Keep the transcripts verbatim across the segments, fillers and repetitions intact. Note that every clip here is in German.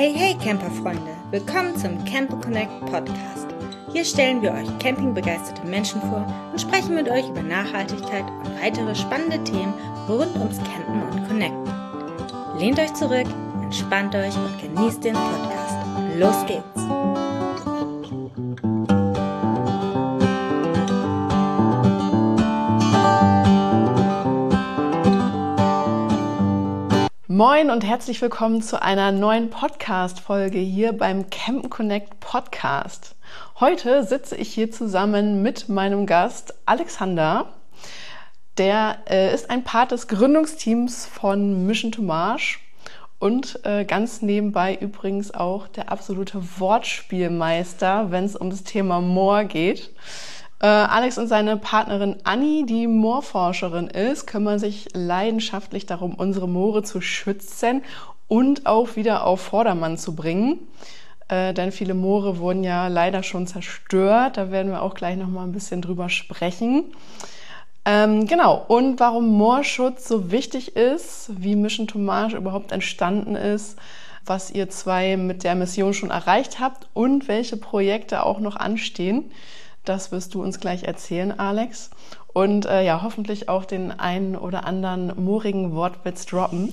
Hey, hey Camperfreunde, willkommen zum Camper Connect Podcast. Hier stellen wir euch campingbegeisterte Menschen vor und sprechen mit euch über Nachhaltigkeit und weitere spannende Themen rund ums Campen und Connecten. Lehnt euch zurück, entspannt euch und genießt den Podcast. Los geht's! Moin und herzlich willkommen zu einer neuen Podcast-Folge hier beim Campen Connect Podcast. Heute sitze ich hier zusammen mit meinem Gast Alexander. Der äh, ist ein Part des Gründungsteams von Mission to Marsh und äh, ganz nebenbei übrigens auch der absolute Wortspielmeister, wenn es um das Thema Moor geht. Äh, Alex und seine Partnerin Anni, die Moorforscherin ist, kümmern sich leidenschaftlich darum, unsere Moore zu schützen und auch wieder auf Vordermann zu bringen. Äh, denn viele Moore wurden ja leider schon zerstört. Da werden wir auch gleich noch mal ein bisschen drüber sprechen. Ähm, genau, und warum Moorschutz so wichtig ist, wie Mission to Marsh überhaupt entstanden ist, was ihr zwei mit der Mission schon erreicht habt und welche Projekte auch noch anstehen. Das wirst du uns gleich erzählen, Alex. Und äh, ja, hoffentlich auch den einen oder anderen moorigen Wortwitz droppen.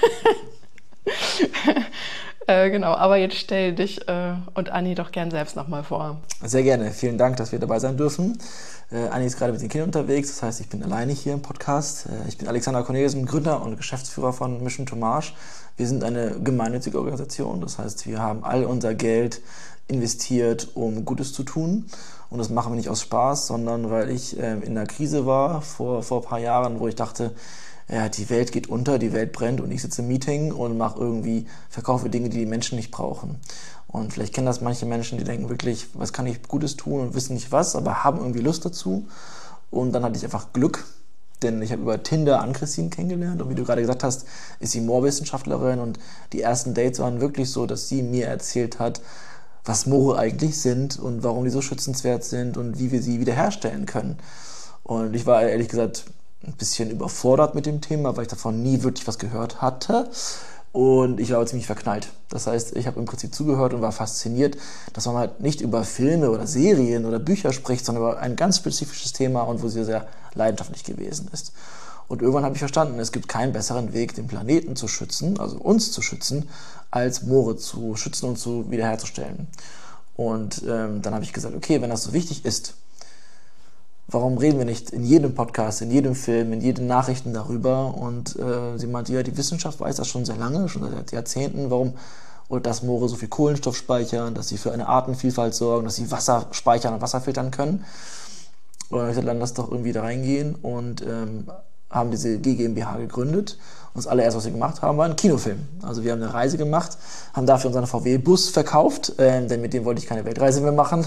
äh, genau, aber jetzt stell dich äh, und Anni doch gern selbst nochmal vor. Sehr gerne. Vielen Dank, dass wir dabei sein dürfen. Äh, Anni ist gerade mit den Kindern unterwegs, das heißt, ich bin alleine hier im Podcast. Äh, ich bin Alexander Corneliusen, Gründer und Geschäftsführer von Mission to Marsh. Wir sind eine gemeinnützige Organisation, das heißt, wir haben all unser Geld investiert, um Gutes zu tun. Und das machen wir nicht aus Spaß, sondern weil ich äh, in einer Krise war vor, vor ein paar Jahren, wo ich dachte, ja, die Welt geht unter, die Welt brennt und ich sitze im Meeting und mache irgendwie, verkaufe Dinge, die die Menschen nicht brauchen. Und vielleicht kennen das manche Menschen, die denken wirklich, was kann ich Gutes tun und wissen nicht was, aber haben irgendwie Lust dazu. Und dann hatte ich einfach Glück, denn ich habe über Tinder Ann-Christine kennengelernt und wie du gerade gesagt hast, ist sie Moorwissenschaftlerin und die ersten Dates waren wirklich so, dass sie mir erzählt hat, was Moore eigentlich sind und warum die so schützenswert sind und wie wir sie wiederherstellen können. Und ich war ehrlich gesagt ein bisschen überfordert mit dem Thema, weil ich davon nie wirklich was gehört hatte. Und ich war aber ziemlich verknallt. Das heißt, ich habe im Prinzip zugehört und war fasziniert, dass man halt nicht über Filme oder Serien oder Bücher spricht, sondern über ein ganz spezifisches Thema und wo sie sehr leidenschaftlich gewesen ist. Und irgendwann habe ich verstanden, es gibt keinen besseren Weg, den Planeten zu schützen, also uns zu schützen, als Moore zu schützen und zu wiederherzustellen. Und ähm, dann habe ich gesagt, okay, wenn das so wichtig ist, warum reden wir nicht in jedem Podcast, in jedem Film, in jeden Nachrichten darüber? Und äh, sie meinte, ja, die Wissenschaft weiß das schon sehr lange, schon seit Jahrzehnten, warum und dass Moore so viel Kohlenstoff speichern, dass sie für eine Artenvielfalt sorgen, dass sie Wasser speichern und Wasser filtern können. Und dann habe ich gesagt, dann lass doch irgendwie da reingehen und ähm, haben diese G GmbH gegründet. Und das allererste, was wir gemacht haben, war ein Kinofilm. Also wir haben eine Reise gemacht, haben dafür unseren V W-Bus verkauft, äh, denn mit dem wollte ich keine Weltreise mehr machen.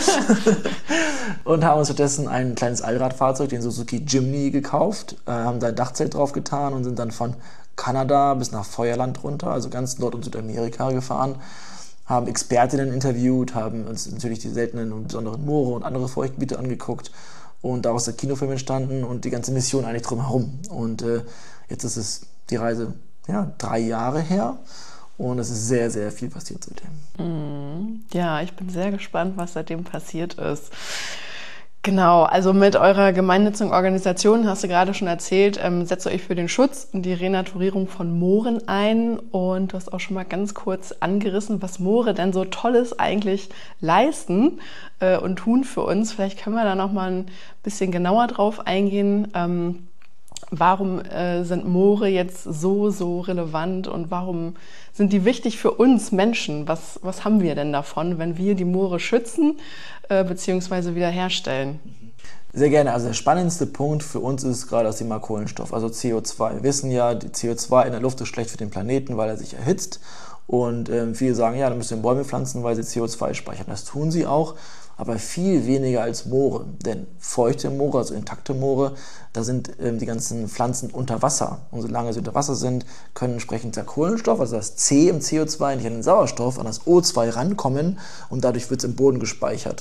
Und haben uns stattdessen ein kleines Allradfahrzeug, den Suzuki Jimny, gekauft, äh, haben da ein Dachzelt drauf getan und sind dann von Kanada bis nach Feuerland runter, also ganz Nord- und Südamerika gefahren, haben Expertinnen interviewt, haben uns natürlich die seltenen und besonderen Moore und andere Feuchtgebiete angeguckt. Und daraus ist der Kinofilm entstanden und die ganze Mission eigentlich drumherum. Und äh, jetzt ist es die Reise ja, drei Jahre her und es ist sehr, sehr viel passiert seitdem. Ja, ich bin sehr gespannt, was seitdem passiert ist. Genau, also mit eurer gemeinnützigen Organisation, hast du gerade schon erzählt, ähm, setzt ihr euch für den Schutz und die Renaturierung von Mooren ein. Und du hast auch schon mal ganz kurz angerissen, was Moore denn so Tolles eigentlich leisten äh, und tun für uns. Vielleicht können wir da noch mal ein bisschen genauer drauf eingehen. Ähm, warum äh, sind Moore jetzt so, so relevant und warum sind die wichtig für uns Menschen? Was, was haben wir denn davon, wenn wir die Moore schützen äh, bzw. wiederherstellen? Sehr gerne. Also der spannendste Punkt für uns ist gerade das Thema Kohlenstoff, also C O zwei. Wir wissen ja, die C O zwei in der Luft ist schlecht für den Planeten, weil er sich erhitzt. Und ähm, viele sagen, ja, dann müssen wir Bäume pflanzen, weil sie C O zwei speichern. Das tun sie auch, aber viel weniger als Moore. Denn feuchte Moore, also intakte Moore, da sind ähm, die ganzen Pflanzen unter Wasser. Und solange sie unter Wasser sind, können entsprechend der Kohlenstoff, also das C im C O zwei, nicht an den Sauerstoff, an das O zwei rankommen und dadurch wird es im Boden gespeichert.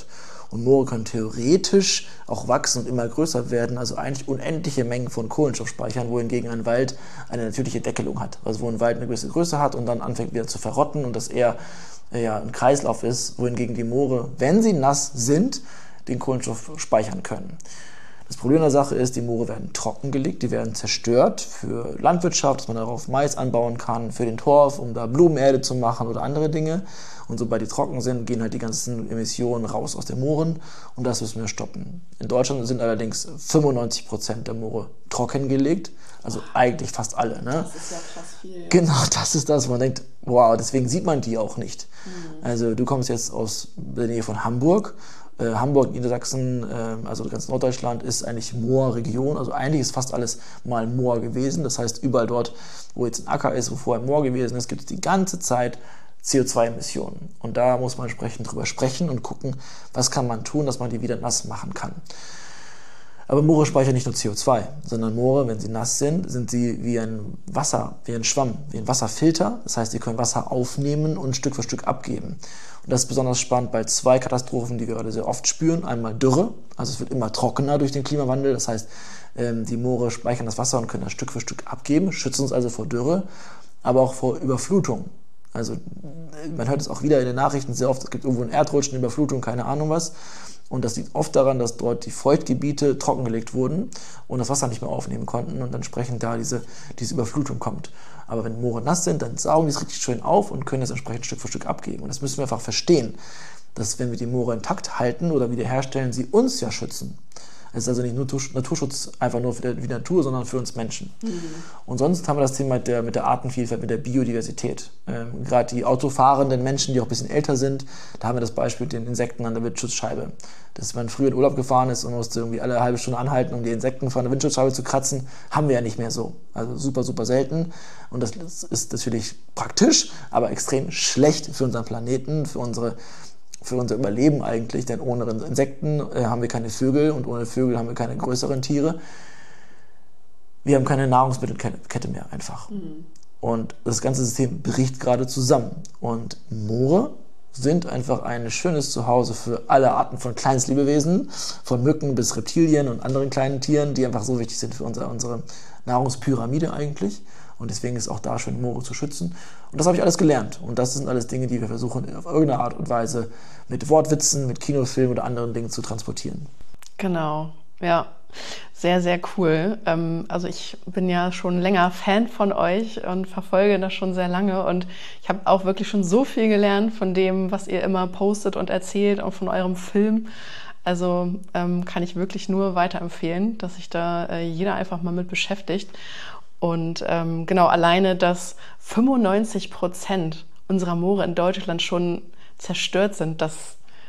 Und Moore können theoretisch auch wachsen und immer größer werden, also eigentlich unendliche Mengen von Kohlenstoff speichern, wohingegen ein Wald eine natürliche Deckelung hat. Also wo ein Wald eine gewisse Größe hat und dann anfängt wieder zu verrotten und das eher ja, ein Kreislauf ist, wohingegen die Moore, wenn sie nass sind, den Kohlenstoff speichern können. Das Problem der Sache ist, die Moore werden trockengelegt, die werden zerstört für Landwirtschaft, dass man darauf Mais anbauen kann, für den Torf, um da Blumenerde zu machen oder andere Dinge. Und sobald die trocken sind, gehen halt die ganzen Emissionen raus aus den Mooren und das müssen wir stoppen. In Deutschland sind allerdings fünfundneunzig Prozent der Moore trockengelegt, also eigentlich fast alle. Ne? Das ist ja krass viel. Ja. Genau, das ist das, wo man denkt, wow, deswegen sieht man die auch nicht. Mhm. Also du kommst jetzt aus der Nähe von Hamburg. Äh, Hamburg, Niedersachsen, äh, also ganz Norddeutschland ist eigentlich Moorregion, also eigentlich ist fast alles mal Moor gewesen. Das heißt, überall dort, wo jetzt ein Acker ist, wo vorher Moor gewesen ist, gibt es die ganze Zeit C O zwei Emissionen. Und da muss man entsprechend drüber sprechen und gucken, was kann man tun, dass man die wieder nass machen kann. Aber Moore speichern nicht nur C O zwei, sondern Moore, wenn sie nass sind, sind sie wie ein Wasser, wie ein Schwamm, wie ein Wasserfilter. Das heißt, sie können Wasser aufnehmen und Stück für Stück abgeben. Und das ist besonders spannend bei zwei Katastrophen, die wir gerade sehr oft spüren. Einmal Dürre, also es wird immer trockener durch den Klimawandel. Das heißt, die Moore speichern das Wasser und können das Stück für Stück abgeben, schützen uns also vor Dürre, aber auch vor Überflutung. Also man hört es auch wieder in den Nachrichten sehr oft, es gibt irgendwo ein Erdrutschen, eine Überflutung, keine Ahnung was. Und das liegt oft daran, dass dort die Feuchtgebiete trockengelegt wurden und das Wasser nicht mehr aufnehmen konnten und entsprechend da diese, diese Überflutung kommt. Aber wenn Moore nass sind, dann saugen die es richtig schön auf und können es entsprechend Stück für Stück abgeben. Und das müssen wir einfach verstehen, dass wenn wir die Moore intakt halten oder wiederherstellen, sie uns ja schützen. Es ist also nicht nur Naturschutz einfach nur für die Natur, sondern für uns Menschen. Mhm. Und sonst haben wir das Thema mit der, mit der Artenvielfalt, mit der Biodiversität. Ähm, gerade die autofahrenden Menschen, die auch ein bisschen älter sind, da haben wir das Beispiel mit den Insekten an der Windschutzscheibe. Dass man früher in Urlaub gefahren ist und musste irgendwie alle halbe Stunde anhalten, um die Insekten von der Windschutzscheibe zu kratzen, haben wir ja nicht mehr so. Also super, super selten. Und das ist natürlich praktisch, aber extrem schlecht für unseren Planeten, für unsere für unser Überleben eigentlich, denn ohne Insekten äh, haben wir keine Vögel und ohne Vögel haben wir keine größeren Tiere. Wir haben keine Nahrungsmittelkette mehr einfach. Mhm. Und das ganze System bricht gerade zusammen. Und Moore sind einfach ein schönes Zuhause für alle Arten von Kleinstlebewesen, von Mücken bis Reptilien und anderen kleinen Tieren, die einfach so wichtig sind für unsere, unsere Nahrungspyramide eigentlich. Und deswegen ist auch da schön, Moore zu schützen. Und das habe ich alles gelernt. Und das sind alles Dinge, die wir versuchen, auf irgendeine Art und Weise mit Wortwitzen, mit Kinofilmen oder anderen Dingen zu transportieren. Genau, ja. Sehr, sehr cool. Also ich bin ja schon länger Fan von euch und verfolge das schon sehr lange. Und ich habe auch wirklich schon so viel gelernt von dem, was ihr immer postet und erzählt, auch von eurem Film. Also ähm, kann ich wirklich nur weiterempfehlen, dass sich da äh, jeder einfach mal mit beschäftigt. Und ähm, genau, alleine, dass fünfundneunzig Prozent unserer Moore in Deutschland schon zerstört sind, das,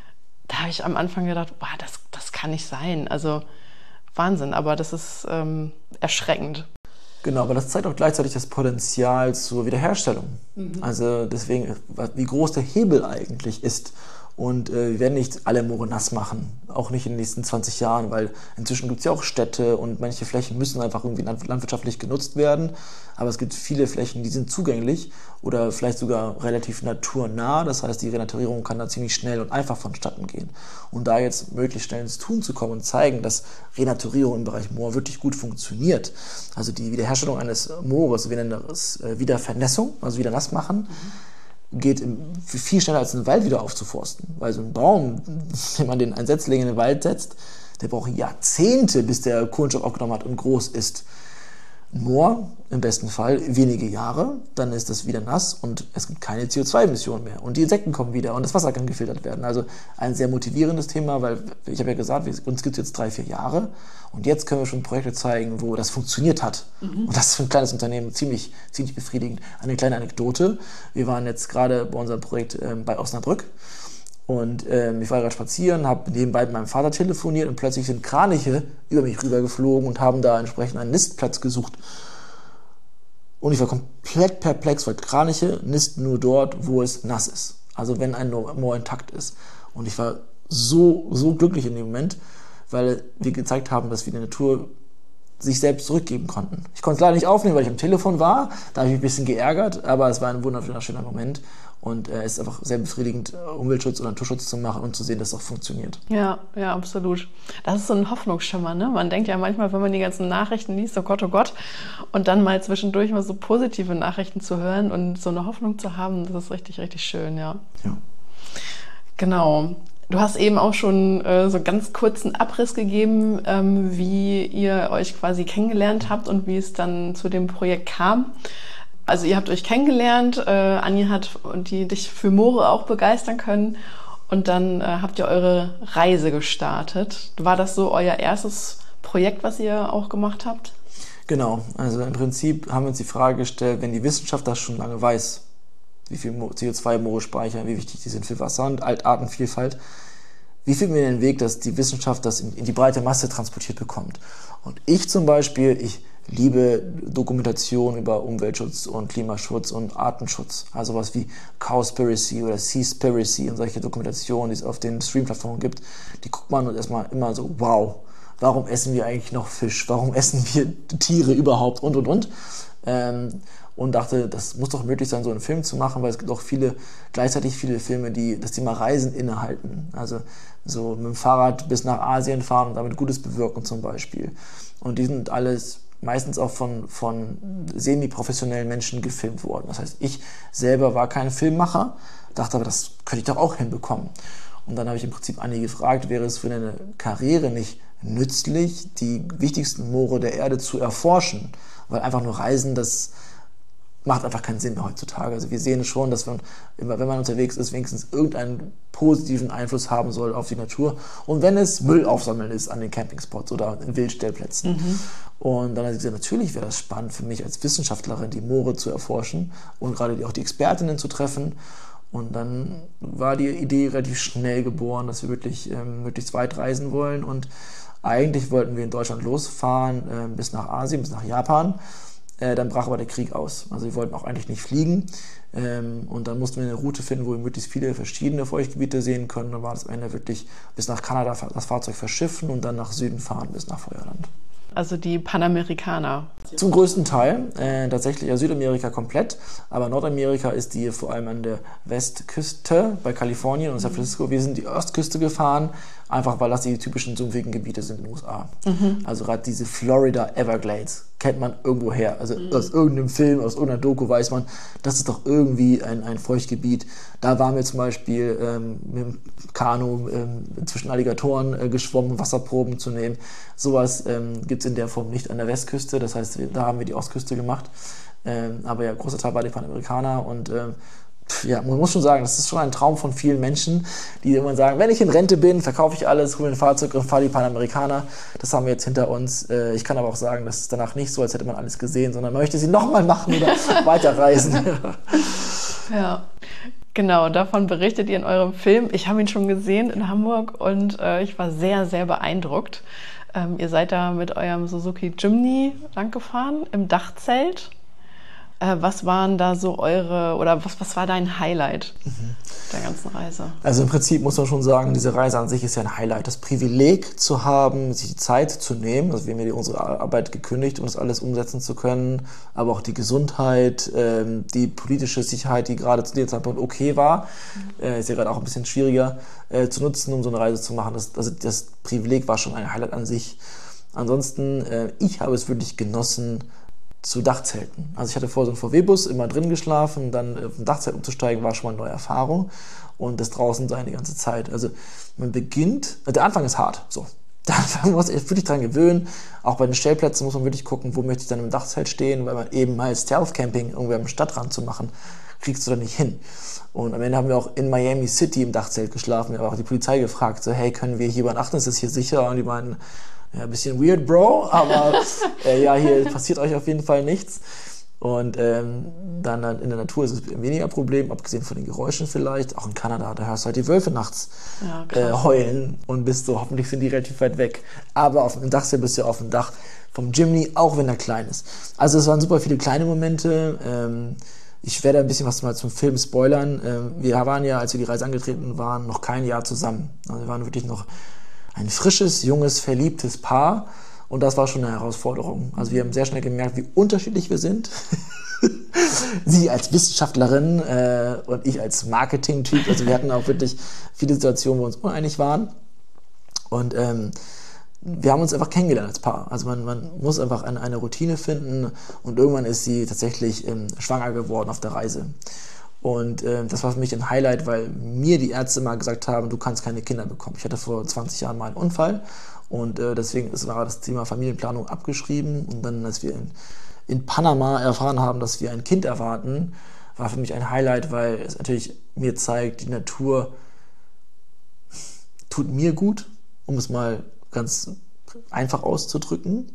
da habe ich am Anfang gedacht, boah, das, das kann nicht sein. Also Wahnsinn, aber das ist ähm, erschreckend. Genau, aber das zeigt auch gleichzeitig das Potenzial zur Wiederherstellung. Mhm. Also deswegen, wie groß der Hebel eigentlich ist. Und äh, wir werden nicht alle Moore nass machen, auch nicht in den nächsten zwanzig Jahren, weil inzwischen gibt es ja auch Städte und manche Flächen müssen einfach irgendwie landwirtschaftlich genutzt werden. Aber es gibt viele Flächen, die sind zugänglich oder vielleicht sogar relativ naturnah. Das heißt, die Renaturierung kann da ziemlich schnell und einfach vonstatten gehen. Und da jetzt möglichst schnell ins Tun zu kommen und zeigen, dass Renaturierung im Bereich Moor wirklich gut funktioniert. Also die Wiederherstellung eines Moores, wir nennen das äh, Wiedervernässung, also wieder nass machen. Mhm. Geht viel schneller als einen Wald wieder aufzuforsten. Weil so ein Baum, wenn man den ein Setzling in den Wald setzt, der braucht Jahrzehnte, bis der Kohlenstoff aufgenommen hat und groß ist. Moor, im besten Fall, wenige Jahre, dann ist das wieder nass und es gibt keine C O zwei Emissionen mehr. Und die Insekten kommen wieder und das Wasser kann gefiltert werden. Also ein sehr motivierendes Thema, weil ich habe ja gesagt, uns gibt es jetzt drei, vier Jahre und jetzt können wir schon Projekte zeigen, wo das funktioniert hat. Mhm. Und das ist für ein kleines Unternehmen ziemlich, ziemlich befriedigend. Eine kleine Anekdote. Wir waren jetzt gerade bei unserem Projekt ähm, bei Osnabrück. Und ähm, ich war gerade spazieren, habe nebenbei mit meinem Vater telefoniert und plötzlich sind Kraniche über mich rübergeflogen und haben da entsprechend einen Nistplatz gesucht. Und ich war komplett perplex, weil Kraniche nisten nur dort, wo es nass ist. Also wenn ein Moor intakt ist. Und ich war so, so glücklich in dem Moment, weil wir gezeigt haben, dass wir die Natur sich selbst zurückgeben konnten. Ich konnte es leider nicht aufnehmen, weil ich am Telefon war. Da habe ich mich ein bisschen geärgert, aber es war ein wunderschöner Moment. Und äh, es ist einfach sehr befriedigend, Umweltschutz oder Naturschutz zu machen und zu sehen, dass es auch funktioniert. Ja, ja, absolut. Das ist so ein Hoffnungsschimmer, ne? Man denkt ja manchmal, wenn man die ganzen Nachrichten liest, oh Gott, oh Gott, und dann mal zwischendurch mal so positive Nachrichten zu hören und so eine Hoffnung zu haben, das ist richtig, richtig schön, ja. Ja. Genau. Du hast eben auch schon äh, so ganz kurzen Abriss gegeben, ähm, wie ihr euch quasi kennengelernt habt und wie es dann zu dem Projekt kam. Also ihr habt euch kennengelernt, äh, Anja hat die dich für Moore auch begeistern können und dann äh, habt ihr eure Reise gestartet. War das so euer erstes Projekt, was ihr auch gemacht habt? Genau, also im Prinzip haben wir uns die Frage gestellt, wenn die Wissenschaft das schon lange weiß, wie viel C O zwei Moore speichern, wie wichtig die sind für Wasser und Artenvielfalt, wie finden wir den Weg, dass die Wissenschaft das in, in die breite Masse transportiert bekommt? Und ich zum Beispiel, ich liebe Dokumentation über Umweltschutz und Klimaschutz und Artenschutz. Also was wie Cowspiracy oder Seaspiracy und solche Dokumentationen, die es auf den Stream-Plattformen gibt, die guckt man und erstmal immer so, wow, warum essen wir eigentlich noch Fisch? Warum essen wir Tiere überhaupt? Und, und, und. Ähm, und dachte, das muss doch möglich sein, so einen Film zu machen, weil es gibt auch viele, gleichzeitig viele Filme, die das Thema Reisen innehalten. Also so mit dem Fahrrad bis nach Asien fahren und damit Gutes bewirken zum Beispiel. Und die sind alles meistens auch von, von semi-professionellen Menschen gefilmt worden. Das heißt, ich selber war kein Filmmacher, dachte aber, das könnte ich doch auch hinbekommen. Und dann habe ich im Prinzip Anni gefragt, wäre es für eine Karriere nicht nützlich, die wichtigsten Moore der Erde zu erforschen? Weil einfach nur Reisen, das macht einfach keinen Sinn mehr heutzutage. Also wir sehen schon, dass man, wenn man unterwegs ist, wenigstens irgendeinen positiven Einfluss haben soll auf die Natur. Und wenn es Müll aufsammeln ist an den Campingspots oder in Wildstellplätzen. Mhm. Und dann hat sie gesagt, natürlich wäre das spannend für mich als Wissenschaftlerin, die Moore zu erforschen und gerade auch die Expertinnen zu treffen. Und dann war die Idee relativ schnell geboren, dass wir wirklich ähm, möglichst weit reisen wollen. Und eigentlich wollten wir in Deutschland losfahren äh, bis nach Asien, bis nach Japan. Äh, dann brach aber der Krieg aus. Also wir wollten auch eigentlich nicht fliegen. Ähm, und dann mussten wir eine Route finden, wo wir möglichst viele verschiedene Feuchtgebiete sehen können. Dann war das am Ende wirklich bis nach Kanada das Fahrzeug verschiffen und dann nach Süden fahren bis nach Feuerland. Also die Panamerikaner. Zum größten Teil, äh, tatsächlich ja, Südamerika komplett, aber Nordamerika ist die vor allem an der Westküste bei Kalifornien und San Francisco. Wir sind die Ostküste gefahren, einfach weil das die typischen sumpfigen Gebiete sind in den U S A. Mhm. Also gerade diese Florida Everglades kennt man irgendwo her. Also mhm. aus irgendeinem Film, aus irgendeiner Doku weiß man, das ist doch irgendwie ein, ein Feuchtgebiet. Da waren wir zum Beispiel ähm, mit dem Kanu ähm, zwischen Alligatoren äh, geschwommen, um Wasserproben zu nehmen. Sowas ähm, gibt es in der Form nicht an der Westküste. Das heißt, da haben wir die Ostküste gemacht. Ähm, aber ja, großer Teil war die Panamerikaner und ähm, ja, man muss schon sagen, das ist schon ein Traum von vielen Menschen, die immer sagen, wenn ich in Rente bin, verkaufe ich alles, hole ein Fahrzeug und fahre die Panamerikaner. Das haben wir jetzt hinter uns. Ich kann aber auch sagen, das ist danach nicht so, als hätte man alles gesehen, sondern man möchte sie nochmal machen oder weiterreisen. Ja, genau, davon berichtet ihr in eurem Film. Ich habe ihn schon gesehen in Hamburg und äh, ich war sehr, sehr beeindruckt. Ähm, ihr seid da mit eurem Suzuki Jimny langgefahren im Dachzelt. Was waren da so eure, oder was, was war dein Highlight mhm. der ganzen Reise? Also im Prinzip muss man schon sagen, diese Reise an sich ist ja ein Highlight. Das Privileg zu haben, sich die Zeit zu nehmen, also wir haben ja unsere Arbeit gekündigt, um das alles umsetzen zu können, aber auch die Gesundheit, ähm, die politische Sicherheit, die gerade zu dem Zeitpunkt okay war, mhm. äh, ist ja gerade auch ein bisschen schwieriger äh, zu nutzen, um so eine Reise zu machen. Das, also das Privileg war schon ein Highlight an sich. Ansonsten, äh, ich habe es wirklich genossen, zu Dachzelten. Also ich hatte vorher so einen V W-Bus immer drin geschlafen, dann auf ein Dachzelt umzusteigen, war schon mal eine neue Erfahrung und das draußen sein die ganze Zeit. Also man beginnt, der Anfang ist hart, so. Da muss man sich wirklich dran gewöhnen. Auch bei den Stellplätzen muss man wirklich gucken, wo möchte ich dann im Dachzelt stehen, weil man eben mal Stealth-Camping irgendwie am Stadtrand zu machen, kriegst du da nicht hin. Und am Ende haben wir auch in Miami City im Dachzelt geschlafen. Wir haben auch die Polizei gefragt, so hey, können wir hier übernachten, ist das hier sicher? Und die meinten, ja, ein bisschen weird, Bro, aber äh, ja, hier passiert euch auf jeden Fall nichts. Und ähm, dann in der Natur ist es weniger Problem, abgesehen von den Geräuschen vielleicht. Auch in Kanada, da hörst du halt die Wölfe nachts ja, äh, heulen und bist so, hoffentlich sind die relativ weit weg. Aber auf dem Dachzelt bist du auf dem Dach vom Jimny, auch wenn er klein ist. Also es waren super viele kleine Momente. Ähm, ich werde ein bisschen was mal zum Film spoilern. Ähm, wir waren ja, als wir die Reise angetreten waren, noch kein Jahr zusammen. Also wir waren wirklich noch ein frisches, junges, verliebtes Paar Und das war schon eine Herausforderung. Also wir haben sehr schnell gemerkt, wie unterschiedlich wir sind. Sie als Wissenschaftlerin äh, und ich als Marketing-Typ. Also wir hatten auch wirklich viele Situationen, wo wir uns uneinig waren. Und ähm, wir haben uns einfach kennengelernt als Paar. Also man, man muss einfach eine, eine Routine finden und irgendwann ist sie tatsächlich ähm, schwanger geworden auf der Reise. Und äh, das war für mich ein Highlight, weil mir die Ärzte mal gesagt haben, du kannst keine Kinder bekommen. Ich hatte vor zwanzig Jahren mal einen Unfall und äh, deswegen ist, war das Thema Familienplanung abgeschrieben. Und dann, als wir in, in Panama erfahren haben, dass wir ein Kind erwarten, war für mich ein Highlight, weil es natürlich mir zeigt, die Natur tut mir gut, um es mal ganz einfach auszudrücken.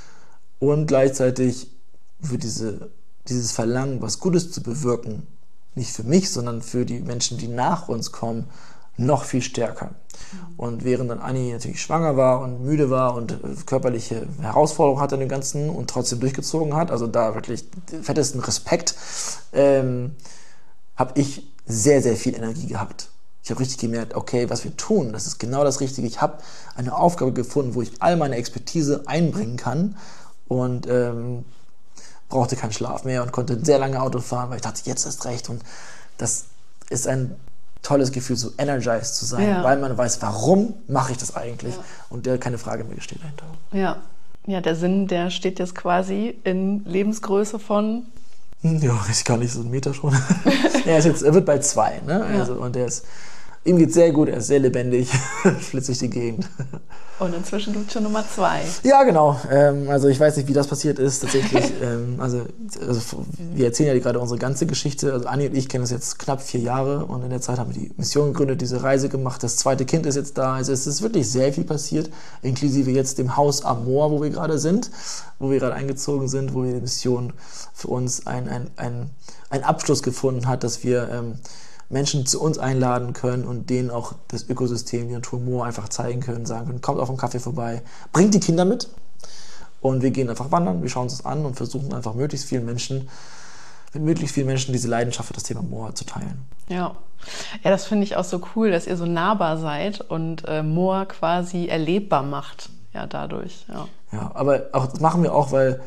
Und gleichzeitig für diese, dieses Verlangen, was Gutes zu bewirken, nicht für mich, sondern für die Menschen, die nach uns kommen, noch viel stärker. Und während dann Anni natürlich schwanger war und müde war und körperliche Herausforderungen hatte in dem Ganzen und trotzdem durchgezogen hat, also da wirklich den fettesten Respekt, ähm, habe ich sehr, sehr viel Energie gehabt. Ich habe richtig gemerkt, okay, was wir tun, das ist genau das Richtige. Ich habe eine Aufgabe gefunden, wo ich all meine Expertise einbringen kann und ähm, brauchte keinen Schlaf mehr und konnte sehr lange Auto fahren, weil ich dachte, jetzt ist recht. Und das ist ein tolles Gefühl, so energized zu sein, ja. weil man weiß, warum mache ich das eigentlich? Ja. Und der keine Frage mehr steht dahinter. Ja. Ja, der Sinn, der steht jetzt quasi in Lebensgröße von... Ja, ist gar nicht so ein Meter schon. er, ist jetzt, er wird bald zwei, ne? Ja. Also, und er ist, ihm geht's sehr gut, er ist sehr lebendig, flitzt durch die Gegend. Und inzwischen gibt es schon Nummer zwei. Ja, genau. Ähm, also ich weiß nicht, wie das passiert ist tatsächlich. ähm, also, also wir erzählen ja gerade unsere ganze Geschichte. Also Anni und ich kennen das jetzt knapp vier Jahre und in der Zeit haben wir die Mission gegründet, diese Reise gemacht. Das zweite Kind ist jetzt da. Also es ist wirklich sehr viel passiert, inklusive jetzt dem Haus am Moor, wo wir gerade sind, wo wir gerade eingezogen sind, wo wir die Mission für uns ein, ein, ein, ein Abschluss gefunden hat, dass wir ähm, Menschen zu uns einladen können und denen auch das Ökosystem, die Natur Moor einfach zeigen können, sagen können, kommt auf einen Kaffee vorbei, bringt die Kinder mit und wir gehen einfach wandern, wir schauen uns das an und versuchen einfach möglichst vielen Menschen, mit möglichst vielen Menschen diese Leidenschaft für das Thema Moor zu teilen. Ja, ja, das finde ich auch so cool, dass ihr so nahbar seid und äh, Moor quasi erlebbar macht, ja, dadurch. Ja, ja, aber auch, das machen wir auch, weil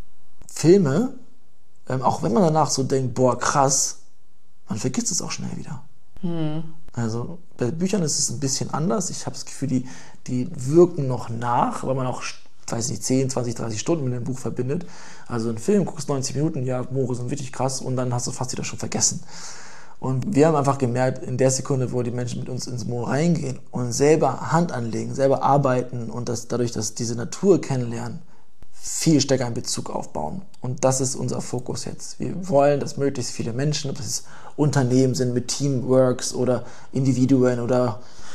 Filme, ähm, auch wenn man danach so denkt, boah, krass, man vergisst es auch schnell wieder. Hm. Also bei Büchern ist es ein bisschen anders. Ich habe das Gefühl, die, die wirken noch nach, weil man auch, weiß nicht, zehn, zwanzig, dreißig Stunden mit dem Buch verbindet. Also ein Film, guckst neunzig Minuten, ja, Moore sind wirklich krass und dann hast du fast wieder schon vergessen. Und wir haben einfach gemerkt, in der Sekunde, wo die Menschen mit uns ins Moor reingehen und selber Hand anlegen, selber arbeiten und das, dadurch, dass diese Natur kennenlernen, viel stärker einen Bezug aufbauen. Und das ist unser Fokus jetzt. Wir wollen, dass möglichst viele Menschen, ob es Unternehmen sind mit Teamworks oder Individuen oder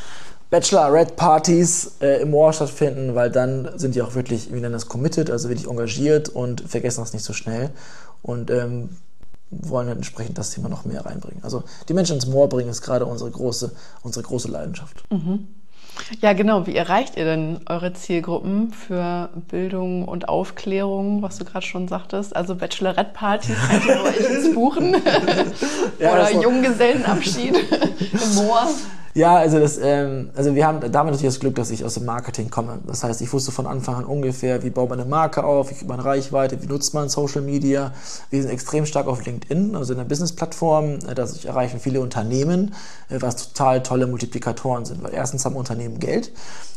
Bachelorette-Partys äh, im Moor stattfinden, weil dann sind die auch wirklich, wir nennen das committed, also wirklich engagiert und vergessen das nicht so schnell. Und ähm, wollen dann entsprechend das Thema noch mehr reinbringen. Also die Menschen ins Moor bringen ist gerade unsere große, unsere große Leidenschaft. Mhm. Ja, genau. Wie erreicht ihr denn eure Zielgruppen für Bildung und Aufklärung, was du gerade schon sagtest? Also Bachelorette-Partys könnt ihr bei euch ins Buchen ja, oder Junggesellenabschied im Moor? Ja, also, das, ähm, also wir haben damit natürlich das Glück, dass ich aus dem Marketing komme. Das heißt, ich wusste von Anfang an ungefähr, wie baut man eine Marke auf, wie kriegt man Reichweite, wie nutzt man Social Media. Wir sind extrem stark auf LinkedIn, also in der Business-Plattform. Das erreichen viele Unternehmen, was total tolle Multiplikatoren sind. Weil erstens haben Unternehmen Geld.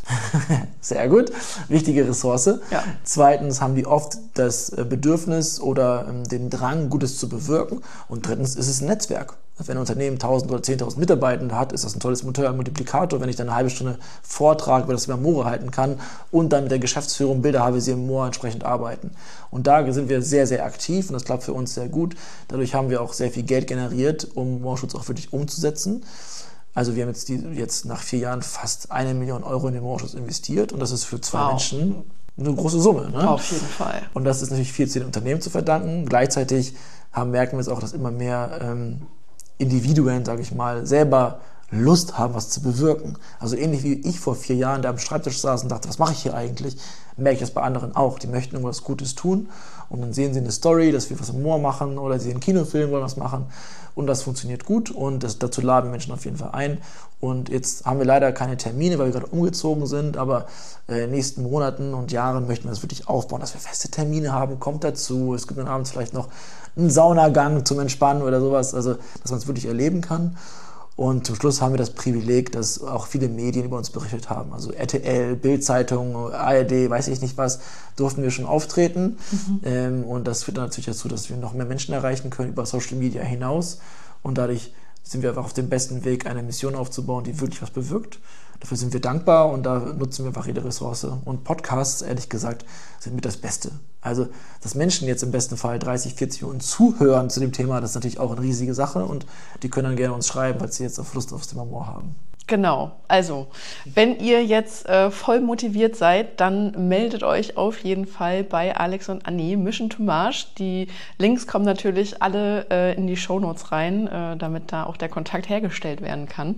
Sehr gut. Wichtige Ressource. Ja. Zweitens haben die oft das Bedürfnis oder den Drang, Gutes zu bewirken. Und drittens ist es ein Netzwerk. Wenn ein Unternehmen tausend oder zehntausend Mitarbeitende hat, ist das ein tolles Multiplikator, wenn ich dann eine halbe Stunde Vortrag über das Thema Moore halten kann und dann mit der Geschäftsführung Bilder habe, wie sie im Moor entsprechend arbeiten. Und da sind wir sehr, sehr aktiv und das klappt für uns sehr gut. Dadurch haben wir auch sehr viel Geld generiert, um Moorschutz auch wirklich umzusetzen. Also wir haben jetzt, die, jetzt nach vier Jahren fast eine Million Euro in den Moorschutz investiert und das ist für zwei wow. Menschen eine große Summe. Ne? Auf jeden Fall. Und das ist natürlich viel zu den Unternehmen zu verdanken. Gleichzeitig haben, merken wir jetzt auch, dass immer mehr ähm, Individuen, sage ich mal, selber Lust haben, was zu bewirken. Also ähnlich wie ich vor vier Jahren, der am Schreibtisch saß und dachte, was mache ich hier eigentlich? merke ich das bei anderen auch. Die möchten irgendwas Gutes tun und dann sehen sie eine Story, dass wir was im Moor machen oder sie sehen einen Kinofilm, wollen was machen und das funktioniert gut und das, dazu laden wir Menschen auf jeden Fall ein. Und jetzt haben wir leider keine Termine, weil wir gerade umgezogen sind, aber in den nächsten Monaten und Jahren möchten wir das wirklich aufbauen, dass wir feste Termine haben, kommt dazu. Es gibt dann abends vielleicht noch einen Saunagang zum Entspannen oder sowas, also dass man es wirklich erleben kann. Und zum Schluss haben wir das Privileg, dass auch viele Medien über uns berichtet haben. Also R T L, Bild-Zeitung, A R D, weiß ich nicht was, durften wir schon auftreten. Mhm. Ähm, und das führt dann natürlich dazu, dass wir noch mehr Menschen erreichen können über Social Media hinaus. Und dadurch sind wir einfach auf dem besten Weg, eine Mission aufzubauen, die wirklich was bewirkt. Dafür sind wir dankbar und da nutzen wir einfach jede Ressource. Und Podcasts, ehrlich gesagt, sind mit das Beste. Also, dass Menschen jetzt im besten Fall dreißig, vierzig Minuten zuhören zu dem Thema, das ist natürlich auch eine riesige Sache und die können dann gerne uns schreiben, falls sie jetzt auf Lust aufs Thema Moor haben. Genau, also wenn ihr jetzt äh, voll motiviert seid, dann meldet euch auf jeden Fall bei Alex und Anni, Mission to Marsh. Die Links kommen natürlich alle äh, in die Shownotes rein, äh, damit da auch der Kontakt hergestellt werden kann.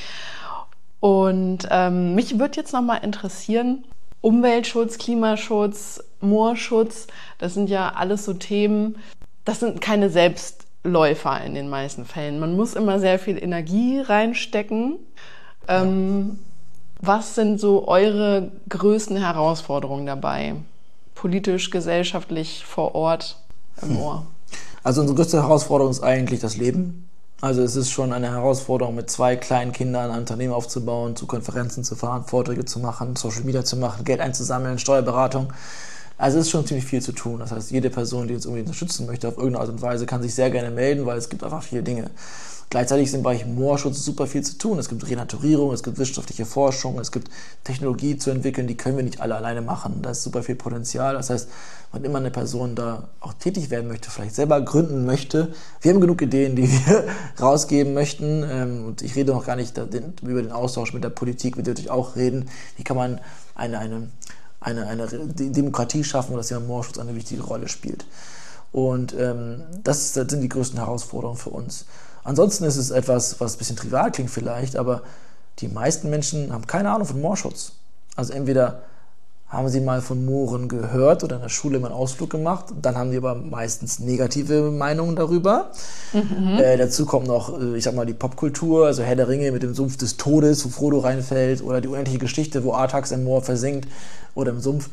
Und ähm, mich würde jetzt nochmal interessieren, Umweltschutz, Klimaschutz, Moorschutz, das sind ja alles so Themen, das sind keine Selbstläufer in den meisten Fällen. Man muss immer sehr viel Energie reinstecken. Ähm, was sind so eure größten Herausforderungen dabei? Politisch, gesellschaftlich, vor Ort, im Moor? Also unsere größte Herausforderung ist eigentlich das Leben. Also es ist schon eine Herausforderung, mit zwei kleinen Kindern ein Unternehmen aufzubauen, zu Konferenzen zu fahren, Vorträge zu machen, Social Media zu machen, Geld einzusammeln, Steuerberatung. Also es ist schon ziemlich viel zu tun. Das heißt, jede Person, die uns irgendwie unterstützen möchte auf irgendeine Art und Weise, kann sich sehr gerne melden, weil es gibt einfach viele Dinge. Gleichzeitig ist im Bereich Moorschutz super viel zu tun. Es gibt Renaturierung, es gibt wissenschaftliche Forschung, es gibt Technologie zu entwickeln, die können wir nicht alle alleine machen. Da ist super viel Potenzial. Das heißt, wann immer eine Person da auch tätig werden möchte, vielleicht selber gründen möchte, wir haben genug Ideen, die wir rausgeben möchten. Und ich rede noch gar nicht über den Austausch mit der Politik, mit der natürlich auch reden. Wie kann man eine, eine, eine, eine Demokratie schaffen, wo das Thema Moorschutz eine wichtige Rolle spielt. Und ähm, das sind die größten Herausforderungen für uns. Ansonsten ist es etwas, was ein bisschen trivial klingt vielleicht, aber die meisten Menschen haben keine Ahnung von Moorschutz. Also entweder haben sie mal von Mooren gehört oder in der Schule mal einen Ausflug gemacht, dann haben die aber meistens negative Meinungen darüber. Mhm. Äh, dazu kommt noch, ich sag mal, die Popkultur, also Herr der Ringe mit dem Sumpf des Todes, wo Frodo reinfällt, oder die unendliche Geschichte, wo Artax im Moor versinkt oder im Sumpf.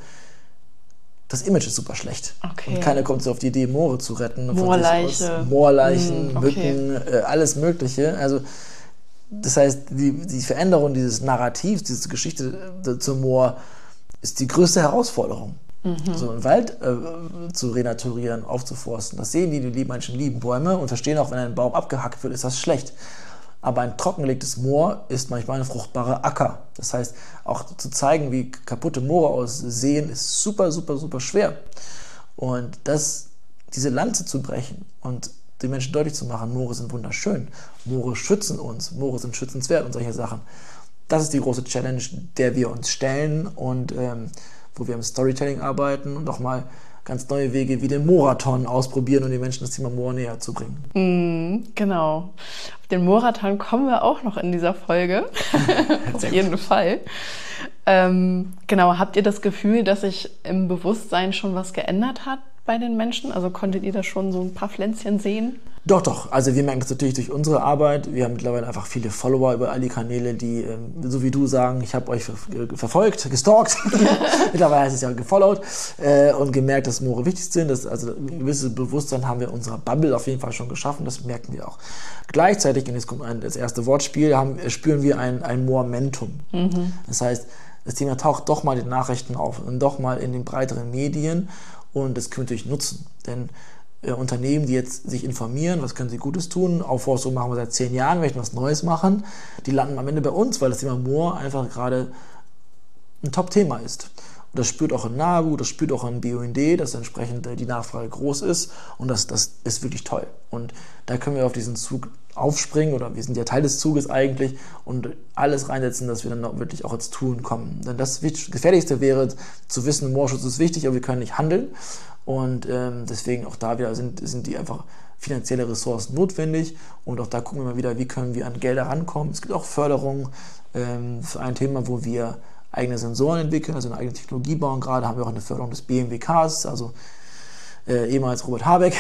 Das Image ist super schlecht. Okay. Und keiner kommt so auf die Idee, Moore zu retten. Moorleiche. Moorleichen, mm, okay. Mücken, äh, alles Mögliche. Also, das heißt, die, die Veränderung dieses Narrativs, diese Geschichte äh, zum Moor ist die größte Herausforderung. Mhm. So einen Wald äh, zu renaturieren, aufzuforsten. Das sehen die, die Menschen lieben Bäume und verstehen auch, wenn ein Baum abgehackt wird, ist das schlecht. Aber ein trockengelegtes Moor ist manchmal ein fruchtbarer Acker. Das heißt, auch zu zeigen, wie kaputte Moore aussehen, ist super, super, super schwer. Und das, diese Lanze zu brechen und den Menschen deutlich zu machen, Moore sind wunderschön, Moore schützen uns, Moore sind schützenswert und solche Sachen. Das ist die große Challenge, der wir uns stellen und ähm, wo wir im Storytelling arbeiten und auch mal ganz neue Wege wie den Moorathon ausprobieren und den Menschen das Thema Moor näher zu bringen. Mm, genau. Auf den Moorathon kommen wir auch noch in dieser Folge. Auf jeden Fall. Ähm, genau, habt ihr das Gefühl, dass sich im Bewusstsein schon was geändert hat bei den Menschen? Also konntet ihr da schon so ein paar Pflänzchen sehen? Doch, doch. Also wir merken das natürlich durch unsere Arbeit. Wir haben mittlerweile einfach viele Follower über all die Kanäle, die, so wie du, sagen, ich habe euch verfolgt, gestalkt. Mittlerweile heißt es ja gefollowt äh, und gemerkt, dass Moore wichtig sind. Das, also ein gewisses Bewusstsein haben wir in unserer Bubble auf jeden Fall schon geschaffen. Das merken wir auch. Gleichzeitig, und jetzt kommt ein, das erste Wortspiel, haben, spüren wir ein, ein Momentum. Mhm. Das heißt, das Thema taucht doch mal in den Nachrichten auf und doch mal in den breiteren Medien und das können wir natürlich nutzen. Denn Äh, Unternehmen, die jetzt sich informieren, was können sie Gutes tun, Aufforstung machen wir seit zehn Jahren, möchten was Neues machen, die landen am Ende bei uns, weil das Thema Moor einfach gerade ein Top-Thema ist. Und das spürt auch in NABU, das spürt auch in B U N D, dass entsprechend die Nachfrage groß ist und das, das ist wirklich toll. Und da können wir auf diesen Zug aufspringen oder wir sind ja Teil des Zuges eigentlich und alles reinsetzen, dass wir dann auch wirklich auch ins Tun kommen. Denn das Gefährlichste wäre zu wissen, Moorschutz ist wichtig, aber wir können nicht handeln. Und ähm, deswegen auch da wieder sind, sind die einfach finanzielle Ressourcen notwendig und auch da gucken wir mal wieder, wie können wir an Gelder rankommen. Es gibt auch Förderungen ähm, für ein Thema, wo wir eigene Sensoren entwickeln, also eine eigene Technologie bauen. Gerade haben wir auch eine Förderung des B M W Ks, also äh, ehemals Robert Habeck,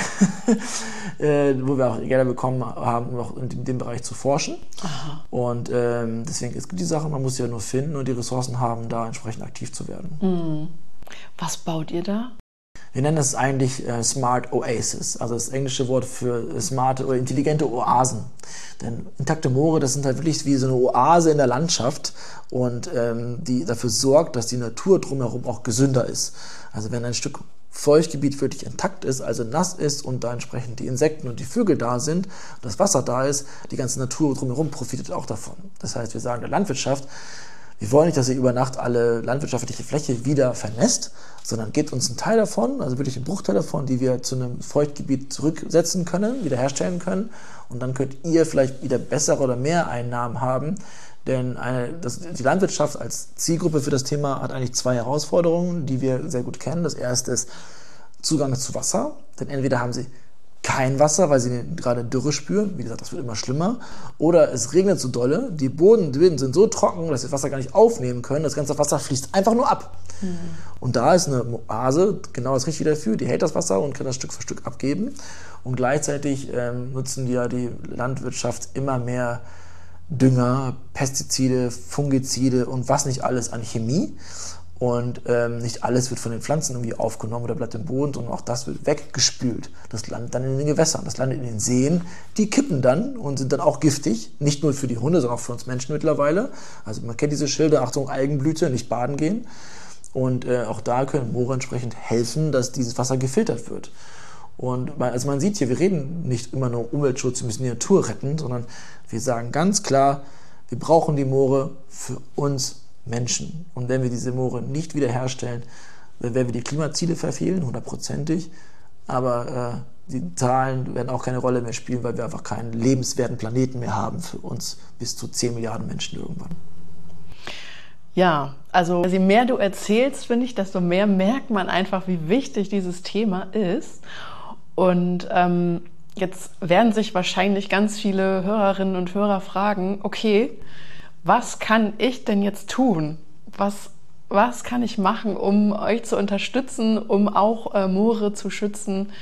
äh, wo wir auch Gelder bekommen haben, um auch in dem Bereich zu forschen. Aha. Und ähm, deswegen ist die Sache, man muss sie ja nur finden und die Ressourcen haben, da entsprechend aktiv zu werden. Mhm. Was baut ihr da? Wir nennen das eigentlich äh, Smart Oasis, also das englische Wort für smarte oder intelligente Oasen. Denn intakte Moore, das sind halt wirklich wie so eine Oase in der Landschaft und ähm, die dafür sorgt, dass die Natur drumherum auch gesünder ist. Also wenn ein Stück Feuchtgebiet wirklich intakt ist, also nass ist und da entsprechend die Insekten und die Vögel da sind, das Wasser da ist, die ganze Natur drumherum profitiert auch davon. Das heißt, wir sagen der Landwirtschaft, wir wollen nicht, dass ihr über Nacht alle landwirtschaftliche Fläche wieder vernässt, sondern gebt uns einen Teil davon, also wirklich einen Bruchteil davon, die wir zu einem Feuchtgebiet zurücksetzen können, wiederherstellen können. Und dann könnt ihr vielleicht wieder bessere oder mehr Einnahmen haben. Denn eine, das, die Landwirtschaft als Zielgruppe für das Thema hat eigentlich zwei Herausforderungen, die wir sehr gut kennen. Das erste ist Zugang zu Wasser. Denn entweder haben sie kein Wasser, weil sie gerade Dürre spüren. Wie gesagt, das wird immer schlimmer. Oder es regnet so dolle, die Bodenböden sind so trocken, dass sie das Wasser gar nicht aufnehmen können. Das ganze Wasser fließt einfach nur ab. Mhm. Und da ist eine Oase genau das Richtige dafür. Die hält das Wasser und kann das Stück für Stück abgeben. Und gleichzeitig ähm, nutzen die ja die Landwirtschaft immer mehr Dünger, Pestizide, Fungizide und was nicht alles an Chemie. Und ähm, nicht alles wird von den Pflanzen irgendwie aufgenommen oder bleibt im Boden, sondern auch das wird weggespült. Das landet dann in den Gewässern, das landet in den Seen. Die kippen dann und sind dann auch giftig. Nicht nur für die Hunde, sondern auch für uns Menschen mittlerweile. Also man kennt diese Schilder, Achtung, Algenblüte, nicht baden gehen. Und äh, auch da können Moore entsprechend helfen, dass dieses Wasser gefiltert wird. Und also man sieht hier, wir reden nicht immer nur Umweltschutz, wir müssen die Natur retten, sondern wir sagen ganz klar, wir brauchen die Moore für uns Menschen. Und wenn wir diese Moore nicht wiederherstellen, dann werden wir die Klimaziele verfehlen, hundertprozentig. Aber äh, die Zahlen werden auch keine Rolle mehr spielen, weil wir einfach keinen lebenswerten Planeten mehr haben für uns bis zu zehn Milliarden Menschen irgendwann. Ja, also je mehr du erzählst, finde ich, desto mehr merkt man einfach, wie wichtig dieses Thema ist. Und ähm, jetzt werden sich wahrscheinlich ganz viele Hörerinnen und Hörer fragen, okay, was kann ich denn jetzt tun? Was, was kann ich machen, um euch zu unterstützen, um auch äh, Moore zu schützen?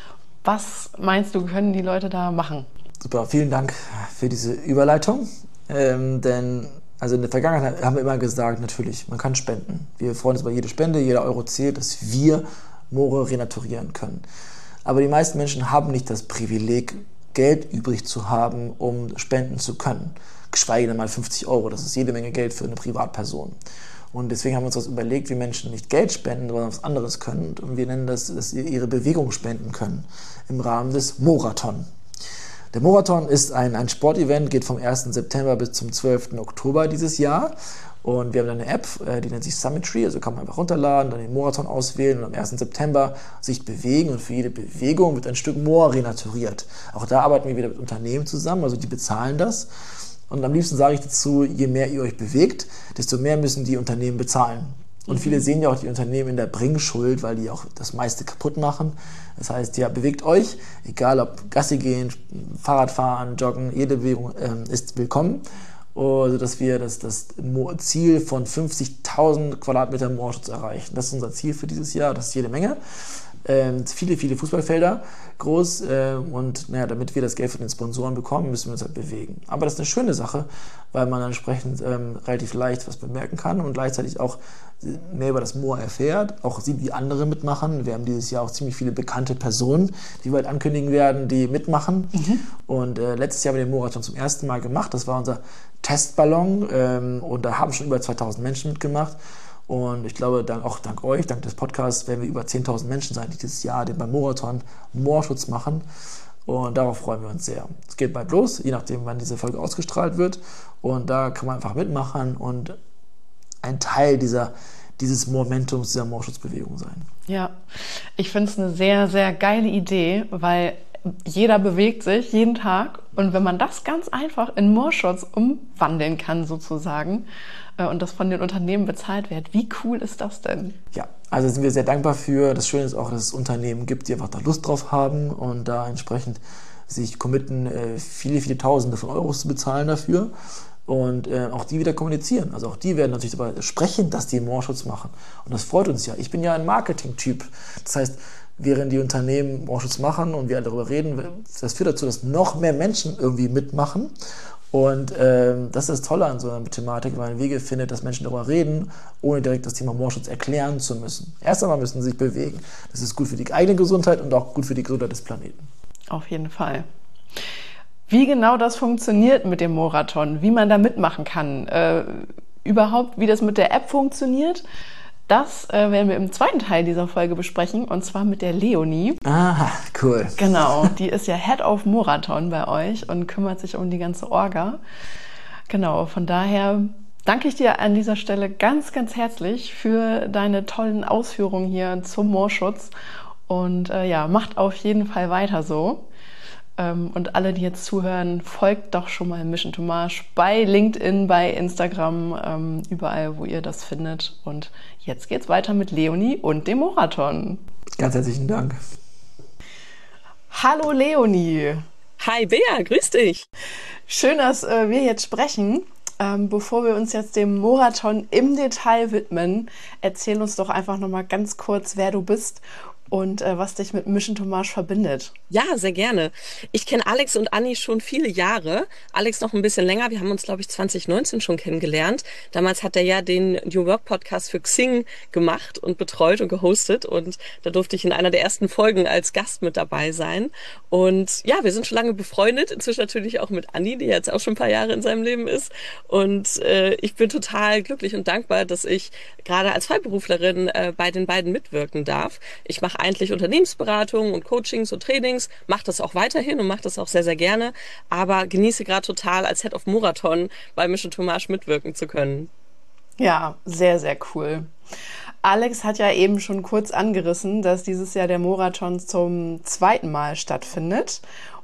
Was meinst du, können die Leute da machen? Super, vielen Dank für diese Überleitung. Ähm, denn also in der Vergangenheit haben wir immer gesagt, natürlich, man kann spenden. Wir freuen uns über jede Spende, jeder Euro zählt, dass wir Moore renaturieren können. Aber die meisten Menschen haben nicht das Privileg, Geld übrig zu haben, um spenden zu können. Geschweige denn mal fünfzig Euro, das ist jede Menge Geld für eine Privatperson. Und deswegen haben wir uns das überlegt, wie Menschen nicht Geld spenden, sondern was anderes können. Und wir nennen das, dass sie ihre Bewegung spenden können im Rahmen des Moorathon. Der Moorathon ist ein, ein Sportevent, geht vom ersten September bis zum zwölften Oktober dieses Jahr. Und wir haben eine App, die nennt sich Summitry, also kann man einfach runterladen, dann den Moorathon auswählen und am ersten September sich bewegen. Und für jede Bewegung wird ein Stück Moor renaturiert. Auch da arbeiten wir wieder mit Unternehmen zusammen, also die bezahlen das. Und am liebsten sage ich dazu, je mehr ihr euch bewegt, desto mehr müssen die Unternehmen bezahlen. Und viele sehen ja auch die Unternehmen in der Bringschuld, weil die auch das meiste kaputt machen. Das heißt, ja, bewegt euch, egal ob Gassi gehen, Fahrradfahren, Joggen, jede Bewegung ähm, ist willkommen. Also, dass wir das, das Ziel von fünfzigtausend Quadratmeter Moorschutz erreichen. Das ist unser Ziel für dieses Jahr, das ist jede Menge. Ähm, viele, viele Fußballfelder groß äh, und naja, damit wir das Geld von den Sponsoren bekommen, müssen wir uns halt bewegen. Aber das ist eine schöne Sache, weil man dann entsprechend ähm, relativ leicht was bemerken kann und gleichzeitig auch mehr über das Moor erfährt, auch sieht, wie andere mitmachen. Wir haben dieses Jahr auch ziemlich viele bekannte Personen, die wir halt ankündigen werden, die mitmachen. Mhm. Und äh, letztes Jahr haben wir den Moorathon zum ersten Mal gemacht. Das war unser Testballon ähm, und da haben schon über zweitausend Menschen mitgemacht. Und ich glaube, dank, auch dank euch, dank des Podcasts, werden wir über zehntausend Menschen sein, die dieses Jahr den beim Moorathon Moorschutz machen. Und darauf freuen wir uns sehr. Es geht bald los, je nachdem, wann diese Folge ausgestrahlt wird. Und da kann man einfach mitmachen und ein Teil dieser, dieses Momentums, dieser Moorschutzbewegung sein. Ja, ich finde es eine sehr, sehr geile Idee, weil jeder bewegt sich jeden Tag. Und wenn man das ganz einfach in Moorschutz umwandeln kann sozusagen und das von den Unternehmen bezahlt wird, wie cool ist das denn? Ja, also sind wir sehr dankbar für. Das Schöne ist auch, dass es Unternehmen gibt, die einfach da Lust drauf haben und da entsprechend sich committen, viele, viele Tausende von Euros zu bezahlen dafür. und äh, auch die wieder kommunizieren. Also auch die werden natürlich darüber sprechen, dass die Moorschutz machen. Und das freut uns ja. Ich bin ja ein Marketing-Typ. Das heißt, während die Unternehmen Moorschutz machen und wir alle darüber reden, das führt dazu, dass noch mehr Menschen irgendwie mitmachen. Und ähm, das ist das Tolle an so einer Thematik, weil man Wege findet, dass Menschen darüber reden, ohne direkt das Thema Moorschutz erklären zu müssen. Erst einmal müssen sie sich bewegen. Das ist gut für die eigene Gesundheit und auch gut für die Gesundheit des Planeten. Auf jeden Fall. Wie genau das funktioniert mit dem Morathon, wie man da mitmachen kann, äh, überhaupt wie das mit der App funktioniert, das äh, werden wir im zweiten Teil dieser Folge besprechen, und zwar mit der Leonie. Aha, cool. Genau, die ist ja Head of Morathon bei euch und kümmert sich um die ganze Orga. Genau, von daher danke ich dir an dieser Stelle ganz, ganz herzlich für deine tollen Ausführungen hier zum Moorschutz. Und äh, ja, macht auf jeden Fall weiter so. Ähm, und alle, die jetzt zuhören, folgt doch schon mal Mission to Marsh bei LinkedIn, bei Instagram, ähm, überall, wo ihr das findet. Und jetzt geht's weiter mit Leonie und dem Morathon. Ganz herzlichen Dank. Hallo Leonie. Hi Bea, grüß dich. Schön, dass äh, wir jetzt sprechen. Ähm, bevor wir uns jetzt dem Morathon im Detail widmen, erzähl uns doch einfach nochmal ganz kurz, wer du bist und äh, was dich mit Mission to Marsh verbindet. Ja, sehr gerne. Ich kenne Alex und Anni schon viele Jahre. Alex noch ein bisschen länger. Wir haben uns, glaube ich, zwanzig neunzehn schon kennengelernt. Damals hat er ja den New Work Podcast für Xing gemacht und betreut und gehostet. Und da durfte ich in einer der ersten Folgen als Gast mit dabei sein. Und ja, wir sind schon lange befreundet. Inzwischen natürlich auch mit Anni, die jetzt auch schon ein paar Jahre in seinem Leben ist. Und äh, ich bin total glücklich und dankbar, dass ich gerade als Freiberuflerin äh, bei den beiden mitwirken darf. Ich mache eigentlich Unternehmensberatung und Coachings und Trainings, mache das auch weiterhin und mache das auch sehr, sehr gerne, aber genieße gerade total als Head of Morathon bei Mission to Marsh mitwirken zu können. Ja, sehr, sehr cool. Alex hat ja eben schon kurz angerissen, dass dieses Jahr der Morathon zum zweiten Mal stattfindet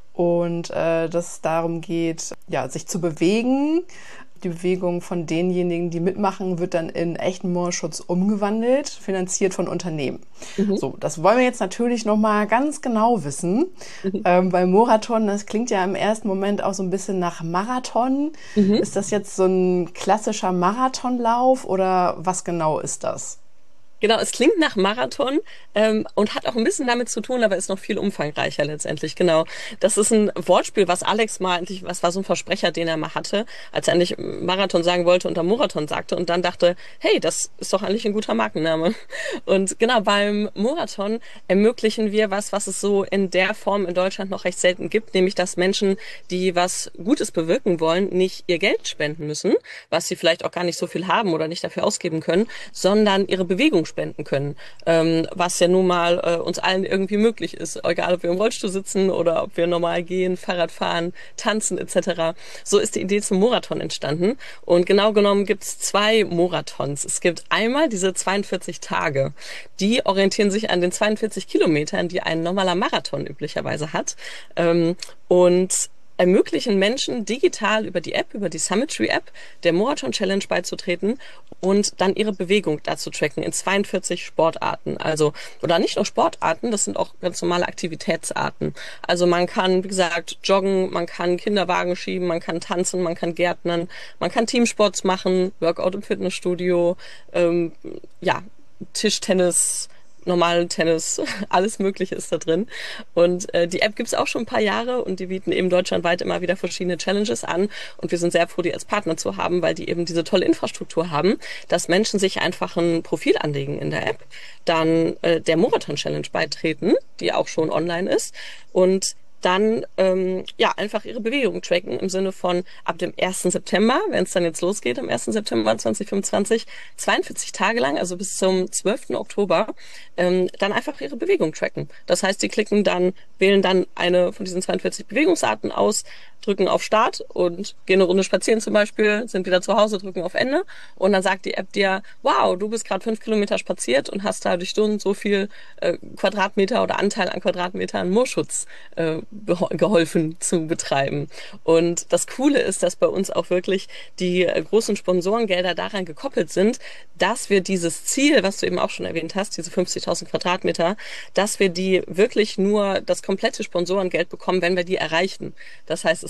und äh, dass es darum geht, ja, sich zu bewegen. Die Bewegung von denjenigen, die mitmachen, wird dann in echten Moorschutz umgewandelt, finanziert von Unternehmen. Mhm. So, das wollen wir jetzt natürlich nochmal ganz genau wissen. Mhm. Ähm, bei Morathon, das klingt ja im ersten Moment auch so ein bisschen nach Marathon. Mhm. Ist das jetzt so ein klassischer Marathonlauf oder was genau ist das? Genau, es klingt nach Marathon ähm, und hat auch ein bisschen damit zu tun, aber ist noch viel umfangreicher letztendlich. Genau, das ist ein Wortspiel, was Alex mal eigentlich, was war so ein Versprecher, den er mal hatte, als er eigentlich Marathon sagen wollte und dann Morathon sagte und dann dachte, hey, das ist doch eigentlich ein guter Markenname. Und genau, beim Morathon ermöglichen wir was, was es so in der Form in Deutschland noch recht selten gibt, nämlich dass Menschen, die was Gutes bewirken wollen, nicht ihr Geld spenden müssen, was sie vielleicht auch gar nicht so viel haben oder nicht dafür ausgeben können, sondern ihre Bewegung spenden können, ähm, was ja nun mal äh, uns allen irgendwie möglich ist, egal ob wir im Rollstuhl sitzen oder ob wir normal gehen, Fahrrad fahren, tanzen et cetera. So ist die Idee zum Morathon entstanden und genau genommen gibt es zwei Morathons. Es gibt einmal diese zweiundvierzig Tage, die orientieren sich an den zweiundvierzig Kilometern, die ein normaler Marathon üblicherweise hat ähm, und ermöglichen Menschen digital über die App, über die Summitry App, der Morathon Challenge beizutreten und dann ihre Bewegung dazu tracken in zweiundvierzig Sportarten. Also, oder nicht nur Sportarten, das sind auch ganz normale Aktivitätsarten. Also man kann, wie gesagt, joggen, man kann Kinderwagen schieben, man kann tanzen, man kann gärtnern, man kann Teamsports machen, Workout im Fitnessstudio, ähm, ja, Tischtennis, normalen Tennis, alles Mögliche ist da drin. Und äh, die App gibt's auch schon ein paar Jahre und die bieten eben deutschlandweit immer wieder verschiedene Challenges an. Und wir sind sehr froh, die als Partner zu haben, weil die eben diese tolle Infrastruktur haben, dass Menschen sich einfach ein Profil anlegen in der App, dann äh, der Morathon Challenge beitreten, die auch schon online ist, und dann ähm, ja einfach ihre Bewegung tracken im Sinne von ab dem ersten September, wenn es dann jetzt losgeht, am ersten September zweitausendfünfundzwanzig, zweiundvierzig Tage lang, also bis zum zwölften Oktober, ähm, dann einfach ihre Bewegung tracken. Das heißt, die klicken dann, wählen dann eine von diesen zweiundvierzig Bewegungsarten aus, drücken auf Start und gehen eine Runde spazieren zum Beispiel, sind wieder zu Hause, drücken auf Ende und dann sagt die App dir, wow, du bist gerade fünf Kilometer spaziert und hast dadurch so viel äh, Quadratmeter oder Anteil an Quadratmetern Moorschutz äh, geholfen zu betreiben. Und das Coole ist, dass bei uns auch wirklich die äh, großen Sponsorengelder daran gekoppelt sind, dass wir dieses Ziel, was du eben auch schon erwähnt hast, diese fünfzigtausend Quadratmeter, dass wir die wirklich nur das komplette Sponsorengeld bekommen, wenn wir die erreichen. Das heißt, es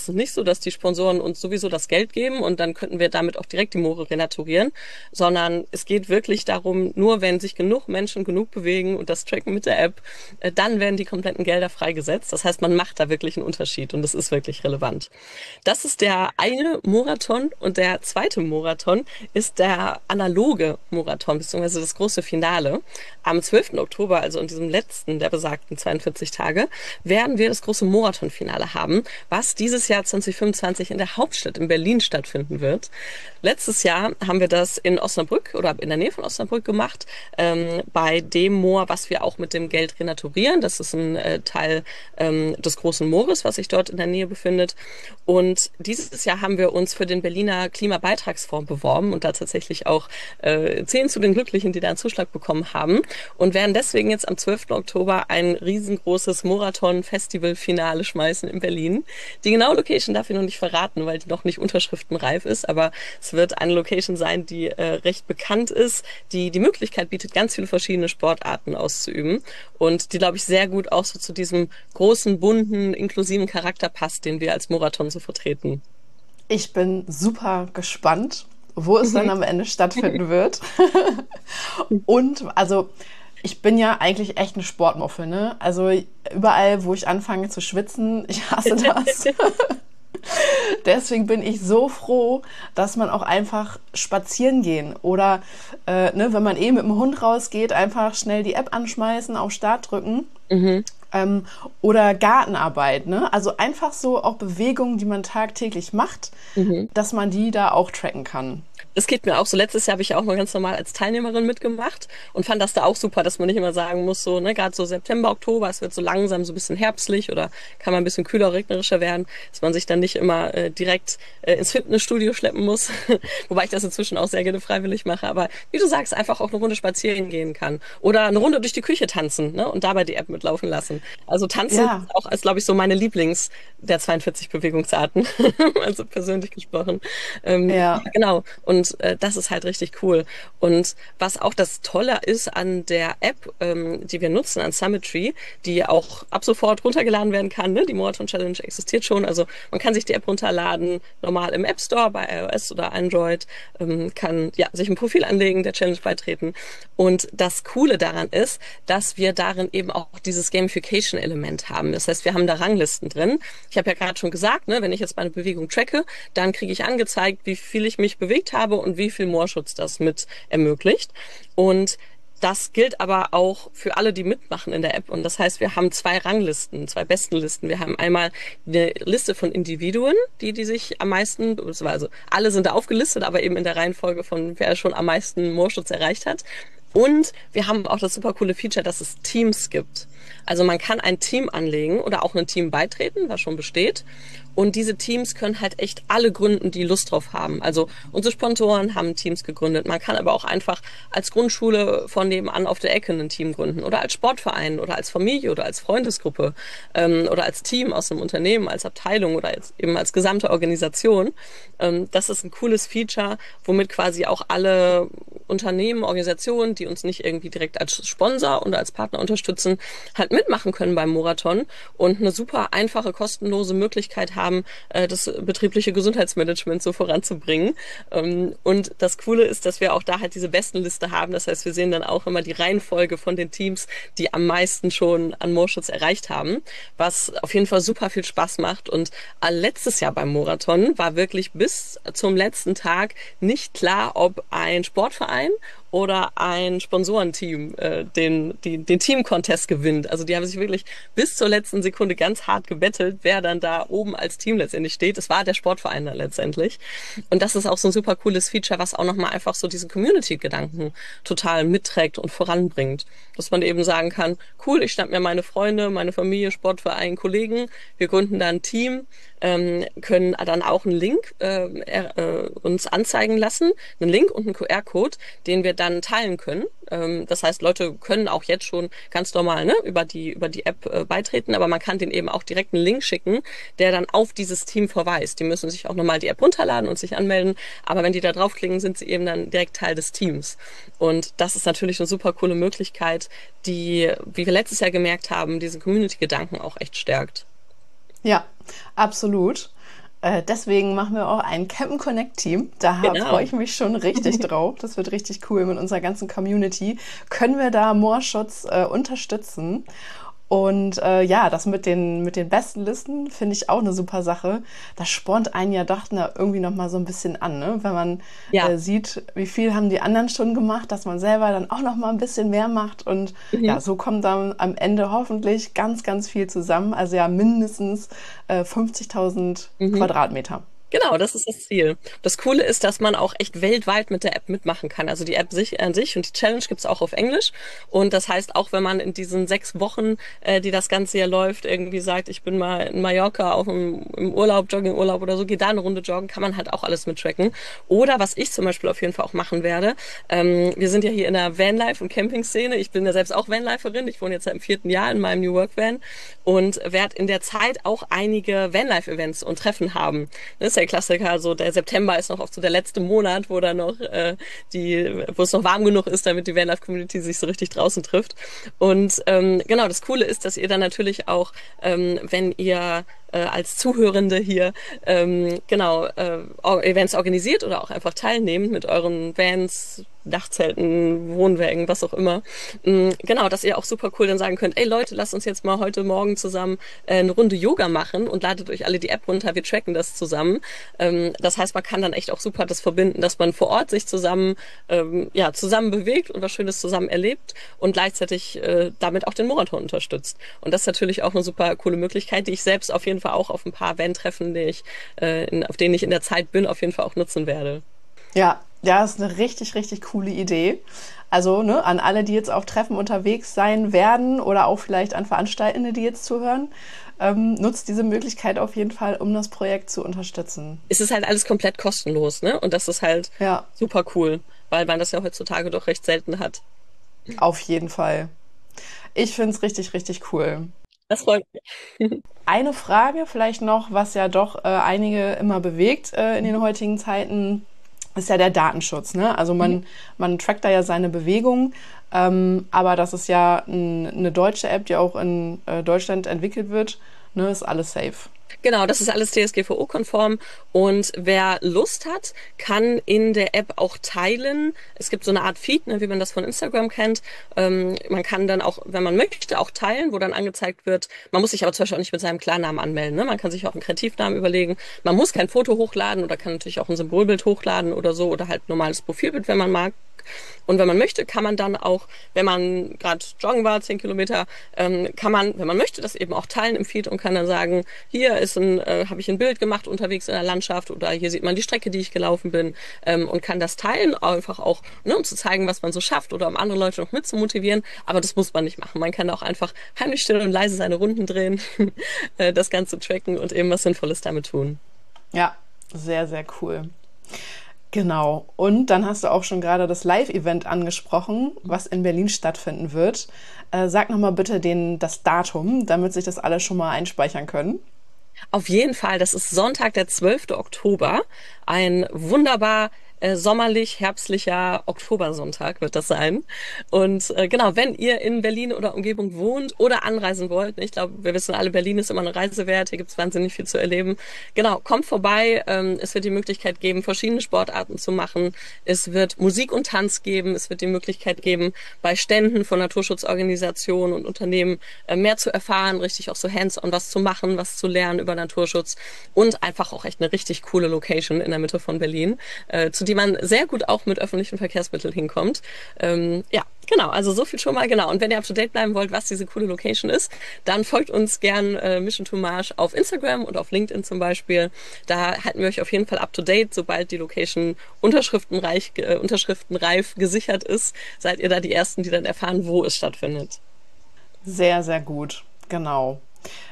ist nicht so, dass die Sponsoren uns sowieso das Geld geben und dann könnten wir damit auch direkt die Moore renaturieren, sondern es geht wirklich darum, nur wenn sich genug Menschen genug bewegen und das tracken mit der App, äh, dann werden die kompletten Gelder freigesetzt. Das heißt, man macht da wirklich einen Unterschied und das ist wirklich relevant. Das ist der eine Morathon und der zweite Morathon ist der analoge Morathon, beziehungsweise das große Finale. Am zwölften Oktober, also in diesem letzten der besagten zweiundvierzig Tage, werden wir das große Morathon-Finale haben, was dieses Jahr zwanzig fünfundzwanzig in der Hauptstadt in Berlin stattfinden wird. Letztes Jahr haben wir das in Osnabrück oder in der Nähe von Osnabrück gemacht, ähm, bei dem Moor, was wir auch mit dem Geld renaturieren. Das ist ein äh, Teil ähm, des großen Moores, was sich dort in der Nähe befindet. Und dieses Jahr haben wir uns für den Berliner Klimabeitragsfonds beworben und da tatsächlich auch äh, zehn zu den Glücklichen, die da einen Zuschlag bekommen haben und werden deswegen jetzt am zwölften Oktober ein riesengroßes Morathon-Festival-Finale schmeißen in Berlin. Die genaue Location darf ich noch nicht verraten, weil die noch nicht unterschriftenreif ist, aber es wird eine Location sein, die äh, recht bekannt ist, die die Möglichkeit bietet, ganz viele verschiedene Sportarten auszuüben und die, glaube ich, sehr gut auch so zu diesem großen, bunten, inklusiven Charakter passt, den wir als Morathon so vertreten. Ich bin super gespannt, wo es dann am Ende stattfinden wird. Und also ich bin ja eigentlich echt eine Sportmuffel, ne? Also überall, wo ich anfange zu schwitzen, ich hasse das. Deswegen bin ich so froh, dass man auch einfach spazieren gehen oder äh, ne, wenn man eh mit dem Hund rausgeht, einfach schnell die App anschmeißen, auf Start drücken. Mhm. Ähm, oder Gartenarbeit, ne? Also einfach so auch Bewegungen, die man tagtäglich macht, mhm. dass man die da auch tracken kann. Das geht mir auch so. Letztes Jahr habe ich ja auch mal ganz normal als Teilnehmerin mitgemacht und fand das da auch super, dass man nicht immer sagen muss, so, ne, gerade so September, Oktober, es wird so langsam so ein bisschen herbstlich oder kann man ein bisschen kühler, regnerischer werden, dass man sich dann nicht immer äh, direkt äh, ins Fitnessstudio schleppen muss, wobei ich das inzwischen auch sehr gerne freiwillig mache, aber wie du sagst, einfach auch eine Runde spazieren gehen kann oder eine Runde durch die Küche tanzen, ne, und dabei die App mitlaufen lassen. Also tanzen ja. ist auch, als glaube ich, so meine Lieblings der zweiundvierzig Bewegungsarten, also persönlich gesprochen. Ähm, ja. Genau. Und äh, das ist halt richtig cool. Und was auch das Tolle ist an der App, ähm, die wir nutzen, an Summitry, die auch ab sofort runtergeladen werden kann, ne? Die Morathon Challenge existiert schon. Also man kann sich die App runterladen, normal im App Store bei iOS oder Android, ähm, kann ja sich ein Profil anlegen, der Challenge beitreten. Und das Coole daran ist, dass wir darin eben auch dieses Gamification-Element haben. Das heißt, wir haben da Ranglisten drin. Ich habe ja gerade schon gesagt, ne, wenn ich jetzt meine Bewegung tracke, dann kriege ich angezeigt, wie viel ich mich bewegt habe und wie viel Moorschutz das mit ermöglicht. Und das gilt aber auch für alle, die mitmachen in der App. Und das heißt, wir haben zwei Ranglisten, zwei Bestenlisten. Wir haben einmal eine Liste von Individuen, die, die sich am meisten, also alle sind da aufgelistet, aber eben in der Reihenfolge von wer schon am meisten Moorschutz erreicht hat. Und wir haben auch das super coole Feature, dass es Teams gibt. Also man kann ein Team anlegen oder auch ein Team beitreten, was schon besteht. Und diese Teams können halt echt alle gründen, die Lust drauf haben. Also unsere Sponsoren haben Teams gegründet. Man kann aber auch einfach als Grundschule von nebenan auf der Ecke ein Team gründen oder als Sportverein oder als Familie oder als Freundesgruppe ähm, oder als Team aus einem Unternehmen, als Abteilung oder als, eben als gesamte Organisation. Ähm, das ist ein cooles Feature, womit quasi auch alle Unternehmen, Organisationen, die uns nicht irgendwie direkt als Sponsor oder als Partner unterstützen, halt mitmachen können beim Morathon und eine super einfache, kostenlose Möglichkeit haben, das betriebliche Gesundheitsmanagement so voranzubringen. Und das Coole ist, dass wir auch da halt diese Bestenliste haben. Das heißt, wir sehen dann auch immer die Reihenfolge von den Teams, die am meisten schon an Moorschutz erreicht haben, was auf jeden Fall super viel Spaß macht. Und letztes Jahr beim Morathon war wirklich bis zum letzten Tag nicht klar, ob ein Sportverein oder ein Sponsorenteam äh, den, die, den Team-Contest gewinnt. Also die haben sich wirklich bis zur letzten Sekunde ganz hart gebettelt, wer dann da oben als Team letztendlich steht. Das war der Sportverein dann letztendlich. Und das ist auch so ein super cooles Feature, was auch nochmal einfach so diesen Community-Gedanken total mitträgt und voranbringt. Dass man eben sagen kann, cool, ich schnapp mir meine Freunde, meine Familie, Sportverein, Kollegen, wir gründen da ein Team, ähm, können dann auch einen Link äh, äh, uns anzeigen lassen, einen Link und einen Q R-Code, den wir dann teilen können. Ähm, das heißt, Leute können auch jetzt schon ganz normal ne, über die über die App äh, beitreten, aber man kann denen eben auch direkt einen Link schicken, der dann auf dieses Team verweist. Die müssen sich auch nochmal die App runterladen und sich anmelden, aber wenn die da draufklicken, sind sie eben dann direkt Teil des Teams. Und das ist natürlich eine super coole Möglichkeit, die, wie wir letztes Jahr gemerkt haben, diesen Community-Gedanken auch echt stärkt. Ja, absolut. Äh, deswegen machen wir auch ein Campen Connect Team. Da Genau. freue ich mich schon richtig drauf. Das wird richtig cool mit unserer ganzen Community. Können wir da Moorschutz äh, unterstützen? Und äh, ja, das mit den, mit den besten Listen finde ich auch eine super Sache. Das spornt einen ja doch na, irgendwie noch mal so ein bisschen an, ne? Wenn man Ja. äh, sieht, wie viel haben die anderen schon gemacht, dass man selber dann auch noch mal ein bisschen mehr macht. Und Mhm. ja, so kommt dann am Ende hoffentlich ganz, ganz viel zusammen. Also ja, mindestens äh, fünfzigtausend Mhm. Quadratmeter. Genau, das ist das Ziel. Das Coole ist, dass man auch echt weltweit mit der App mitmachen kann. Also die App sich, an sich und die Challenge gibt's auch auf Englisch. Und das heißt, auch wenn man in diesen sechs Wochen, äh, die das Ganze hier läuft, irgendwie sagt, ich bin mal in Mallorca auf dem, im Urlaub, Joggingurlaub oder so, geht da eine Runde joggen, kann man halt auch alles mittracken. Oder was ich zum Beispiel auf jeden Fall auch machen werde, ähm, wir sind ja hier in der Vanlife- und Camping-Szene. Ich bin ja selbst auch Vanliferin. Ich wohne jetzt seit dem vierten Jahr in meinem New Work Van und werde in der Zeit auch einige Vanlife-Events und Treffen haben. Das ist der Klassiker, so der September ist noch oft so der letzte Monat, wo dann noch äh, die, wo es noch warm genug ist, damit die Vanlife-Community sich so richtig draußen trifft. Und ähm, genau, das Coole ist, dass ihr dann natürlich auch, ähm, wenn ihr äh, als Zuhörende hier ähm, genau äh, Events organisiert oder auch einfach teilnehmt mit euren Vans, Dachzelten, Wohnwägen, was auch immer. Mm, Genau, dass ihr auch super cool dann sagen könnt, ey Leute, lasst uns jetzt mal heute Morgen zusammen äh, eine Runde Yoga machen und ladet euch alle die App runter, wir tracken das zusammen. Ähm, das heißt, man kann dann echt auch super das verbinden, dass man vor Ort sich zusammen, ähm, ja, zusammen bewegt und was Schönes zusammen erlebt und gleichzeitig äh, damit auch den Marathon unterstützt. Und das ist natürlich auch eine super coole Möglichkeit, die ich selbst auf jeden Fall auch auf ein paar Van-Treffen, die ich, äh, in, auf denen ich in der Zeit bin, auf jeden Fall auch nutzen werde. Ja, ja, ist eine richtig, richtig coole Idee. Also, ne, an alle, die jetzt auf Treffen unterwegs sein werden oder auch vielleicht an Veranstaltende, die jetzt zuhören, ähm, nutzt diese Möglichkeit auf jeden Fall, um das Projekt zu unterstützen. Es ist halt alles komplett kostenlos, ne? Und das ist halt Ja, super cool, weil man das ja heutzutage doch recht selten hat. auf jeden Fall. Ich finde es richtig, richtig cool. Das freut mich. Eine Frage vielleicht noch, was ja doch äh, einige immer bewegt äh, in den heutigen Zeiten, ist ja der Datenschutz. Ne? Also man, man trackt da ja seine Bewegung, ähm, aber das ist ja ein, eine deutsche App, die auch in äh, Deutschland entwickelt wird, ne? Ist alles safe. Genau, das ist alles D S G V O-konform und wer Lust hat, kann in der App auch teilen. Es gibt so eine Art Feed, ne, wie man das von Instagram kennt. Ähm, man kann dann auch, wenn man möchte, auch teilen, wo dann angezeigt wird. Man muss sich aber zum Beispiel auch nicht mit seinem Klarnamen anmelden. Ne? Man kann sich auch einen Kreativnamen überlegen. Man muss kein Foto hochladen oder kann natürlich auch ein Symbolbild hochladen oder so oder halt ein normales Profilbild, wenn man mag. Und wenn man möchte, kann man dann auch, wenn man gerade joggen war, zehn Kilometer, ähm, kann man, wenn man möchte, das eben auch teilen im Feed und kann dann sagen, hier ist ein, äh, habe ich ein Bild gemacht unterwegs in der Landschaft oder hier sieht man die Strecke, die ich gelaufen bin, ähm, und kann das teilen, einfach auch, ne, um zu zeigen, was man so schafft oder um andere Leute noch mit zu motivieren. Aber das muss man nicht machen. Man kann auch einfach heimlich still und leise seine Runden drehen, äh, das Ganze tracken und eben was Sinnvolles damit tun. Ja, sehr, sehr cool. Genau. Und dann hast du auch schon gerade das Live-Event angesprochen, was in Berlin stattfinden wird. Äh, sag nochmal bitte den, das Datum, damit sich das alle schon mal einspeichern können. Auf jeden Fall, das ist Sonntag, der zwölfte Oktober. Ein wunderbar äh, sommerlich, herbstlicher Oktobersonntag wird das sein. Und äh, genau, wenn ihr in Berlin oder Umgebung wohnt oder anreisen wollt, ich glaube, wir wissen alle, Berlin ist immer eine Reise wert, hier gibt's wahnsinnig viel zu erleben. Genau, kommt vorbei, ähm, es wird die Möglichkeit geben, verschiedene Sportarten zu machen. Es wird Musik und Tanz geben, es wird die Möglichkeit geben, bei Ständen von Naturschutzorganisationen und Unternehmen äh, mehr zu erfahren, richtig auch so hands-on was zu machen, was zu lernen über Naturschutz und einfach auch echt eine richtig coole Location in der Mitte von Berlin, äh, zu die man sehr gut auch mit öffentlichen Verkehrsmitteln hinkommt. Ähm, ja, genau, also so viel schon mal, genau. Und wenn ihr up to date bleiben wollt, was diese coole Location ist, dann folgt uns gern äh, Mission to Mars auf Instagram und auf LinkedIn zum Beispiel. Da halten wir euch auf jeden Fall up to date, sobald die Location unterschriftenreich, äh, unterschriftenreif gesichert ist, seid ihr da die Ersten, die dann erfahren, wo es stattfindet. Sehr, sehr gut. Genau.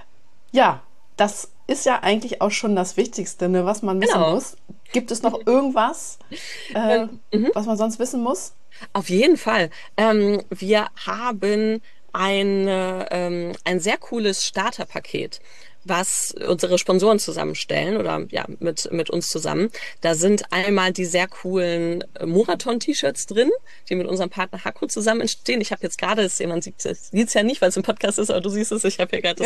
Ja, das ist ja eigentlich auch schon das Wichtigste, ne, was man wissen Genau. muss. Gibt es noch irgendwas, äh, Ähm, mhm. was man sonst wissen muss? Auf jeden Fall. Ähm, wir haben eine, ähm, ein sehr cooles Starterpaket, was unsere Sponsoren zusammenstellen oder ja mit mit uns zusammen. Da sind einmal die sehr coolen Marathon-T-Shirts drin, die mit unserem Partner Hakro zusammen entstehen. Ich habe jetzt gerade, man sieht es ja nicht, weil es ein Podcast ist, aber du siehst es, ich habe hier gerade das Ja.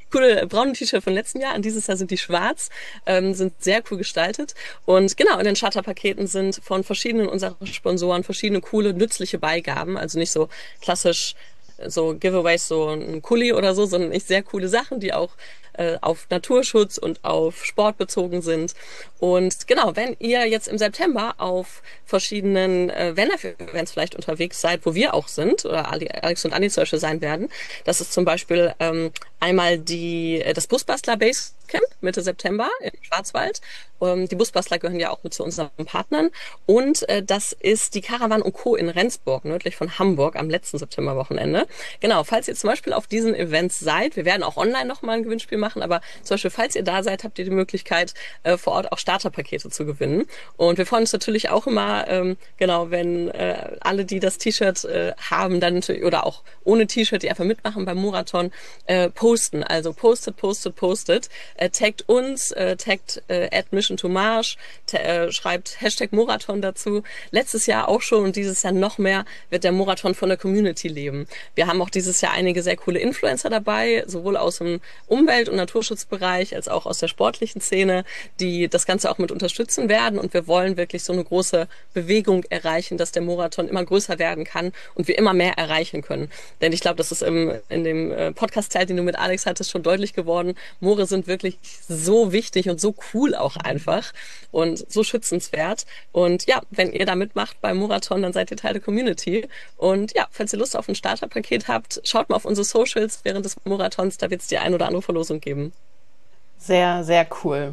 coole braune T-Shirt von letzten Jahr. Und dieses Jahr sind die schwarz, ähm, sind sehr cool gestaltet. Und genau, in den Starterpaketen sind von verschiedenen unserer Sponsoren verschiedene coole, nützliche Beigaben. Also nicht so klassisch so Giveaways, so ein Kuli oder so, sondern echt sehr coole Sachen, die auch äh, auf Naturschutz und auf Sport bezogen sind. Und genau, wenn ihr jetzt im September auf verschiedenen äh, Vanlife-Events vielleicht unterwegs seid, wo wir auch sind, oder Alex und Anni zum Beispiel sein werden, das ist zum Beispiel ähm, einmal die äh, das Busbastler Basecamp Mitte September im Schwarzwald. Ähm, die Busbastler gehören ja auch mit zu unseren Partnern. Und äh, das ist die Caravan und Co. in Rendsburg, nördlich von Hamburg, am letzten Septemberwochenende. Genau, falls ihr zum Beispiel auf diesen Events seid, wir werden auch online nochmal ein Gewinnspiel machen, aber zum Beispiel, falls ihr da seid, habt ihr die Möglichkeit, äh, vor Ort auch Starterpakete zu gewinnen. Und wir freuen uns natürlich auch immer, ähm, genau, wenn äh, alle, die das T-Shirt äh, haben, dann natürlich, oder auch ohne T-Shirt, die einfach mitmachen beim Marathon, äh, posten. Also postet, postet, postet. Äh, taggt uns, äh, taggt äh, at Mission to March, äh, schreibt Hashtag Marathon dazu. Letztes Jahr auch schon und dieses Jahr noch mehr wird der Marathon von der Community leben. Wir haben auch dieses Jahr einige sehr coole Influencer dabei, sowohl aus dem Umwelt- und Naturschutzbereich als auch aus der sportlichen Szene, die das Ganze auch mit unterstützen werden. Und wir wollen wirklich so eine große Bewegung erreichen, dass der Marathon immer größer werden kann und wir immer mehr erreichen können. Denn ich glaube, das ist im, in dem Podcast-Teil, den du mit Alex hattest, schon deutlich geworden. Moore sind wirklich so wichtig und so cool auch einfach und so schützenswert. Und ja, wenn ihr da mitmacht beim Marathon, dann seid ihr Teil der Community. Und ja, falls ihr Lust auf ein Starterpaket habt, schaut mal auf unsere Socials während des Marathons, da wird es die ein oder andere Verlosung geben. Sehr, sehr cool.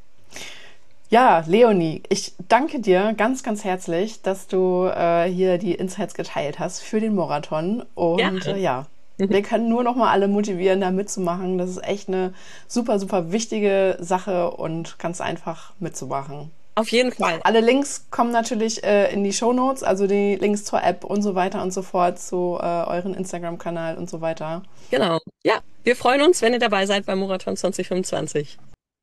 Ja, Leonie, ich danke dir ganz, ganz herzlich, dass du äh, hier die Insights geteilt hast für den Marathon. Und ja, äh, ja wir können nur noch mal alle motivieren, da mitzumachen. Das ist echt eine super, super wichtige Sache und ganz einfach mitzumachen. Auf jeden Fall. Alle Links kommen natürlich äh, in die Shownotes, also die Links zur App und so weiter und so fort, zu äh, euren Instagram-Kanal und so weiter. Genau. Ja, wir freuen uns, wenn ihr dabei seid beim Marathon zwanzig fünfundzwanzig.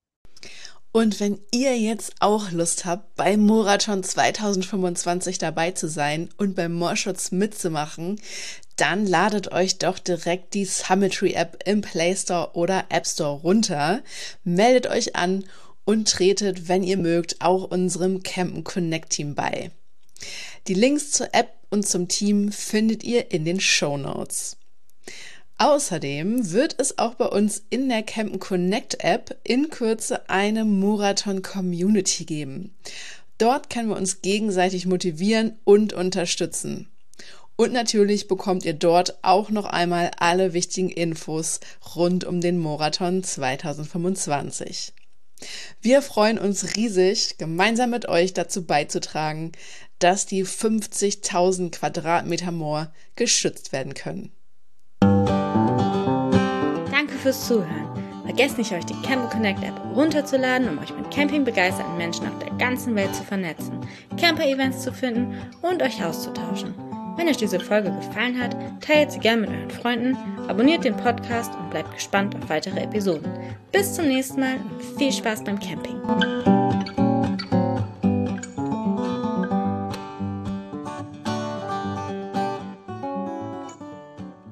Und wenn ihr jetzt auch Lust habt, beim Marathon zwanzig fünfundzwanzig dabei zu sein und beim Moorschutz mitzumachen, dann ladet euch doch direkt die Summitry-App im Play Store oder App Store runter, meldet euch an und tretet, wenn ihr mögt, auch unserem Campen Connect Team bei. Die Links zur App und zum Team findet ihr in den Shownotes. Außerdem wird es auch bei uns in der Campen Connect App in Kürze eine Marathon Community geben. Dort können wir uns gegenseitig motivieren und unterstützen. Und natürlich bekommt ihr dort auch noch einmal alle wichtigen Infos rund um den Marathon zwanzig fünfundzwanzig. Wir freuen uns riesig, gemeinsam mit euch dazu beizutragen, dass die fünfzigtausend Quadratmeter Moor geschützt werden können. Danke fürs Zuhören. Vergesst nicht, euch die Campen Connect App runterzuladen, um euch mit campingbegeisterten Menschen auf der ganzen Welt zu vernetzen, Camper-Events zu finden und euch auszutauschen. Wenn euch diese Folge gefallen hat, teilt sie gerne mit euren Freunden, abonniert den Podcast und bleibt gespannt auf weitere Episoden. Bis zum nächsten Mal und viel Spaß beim Camping.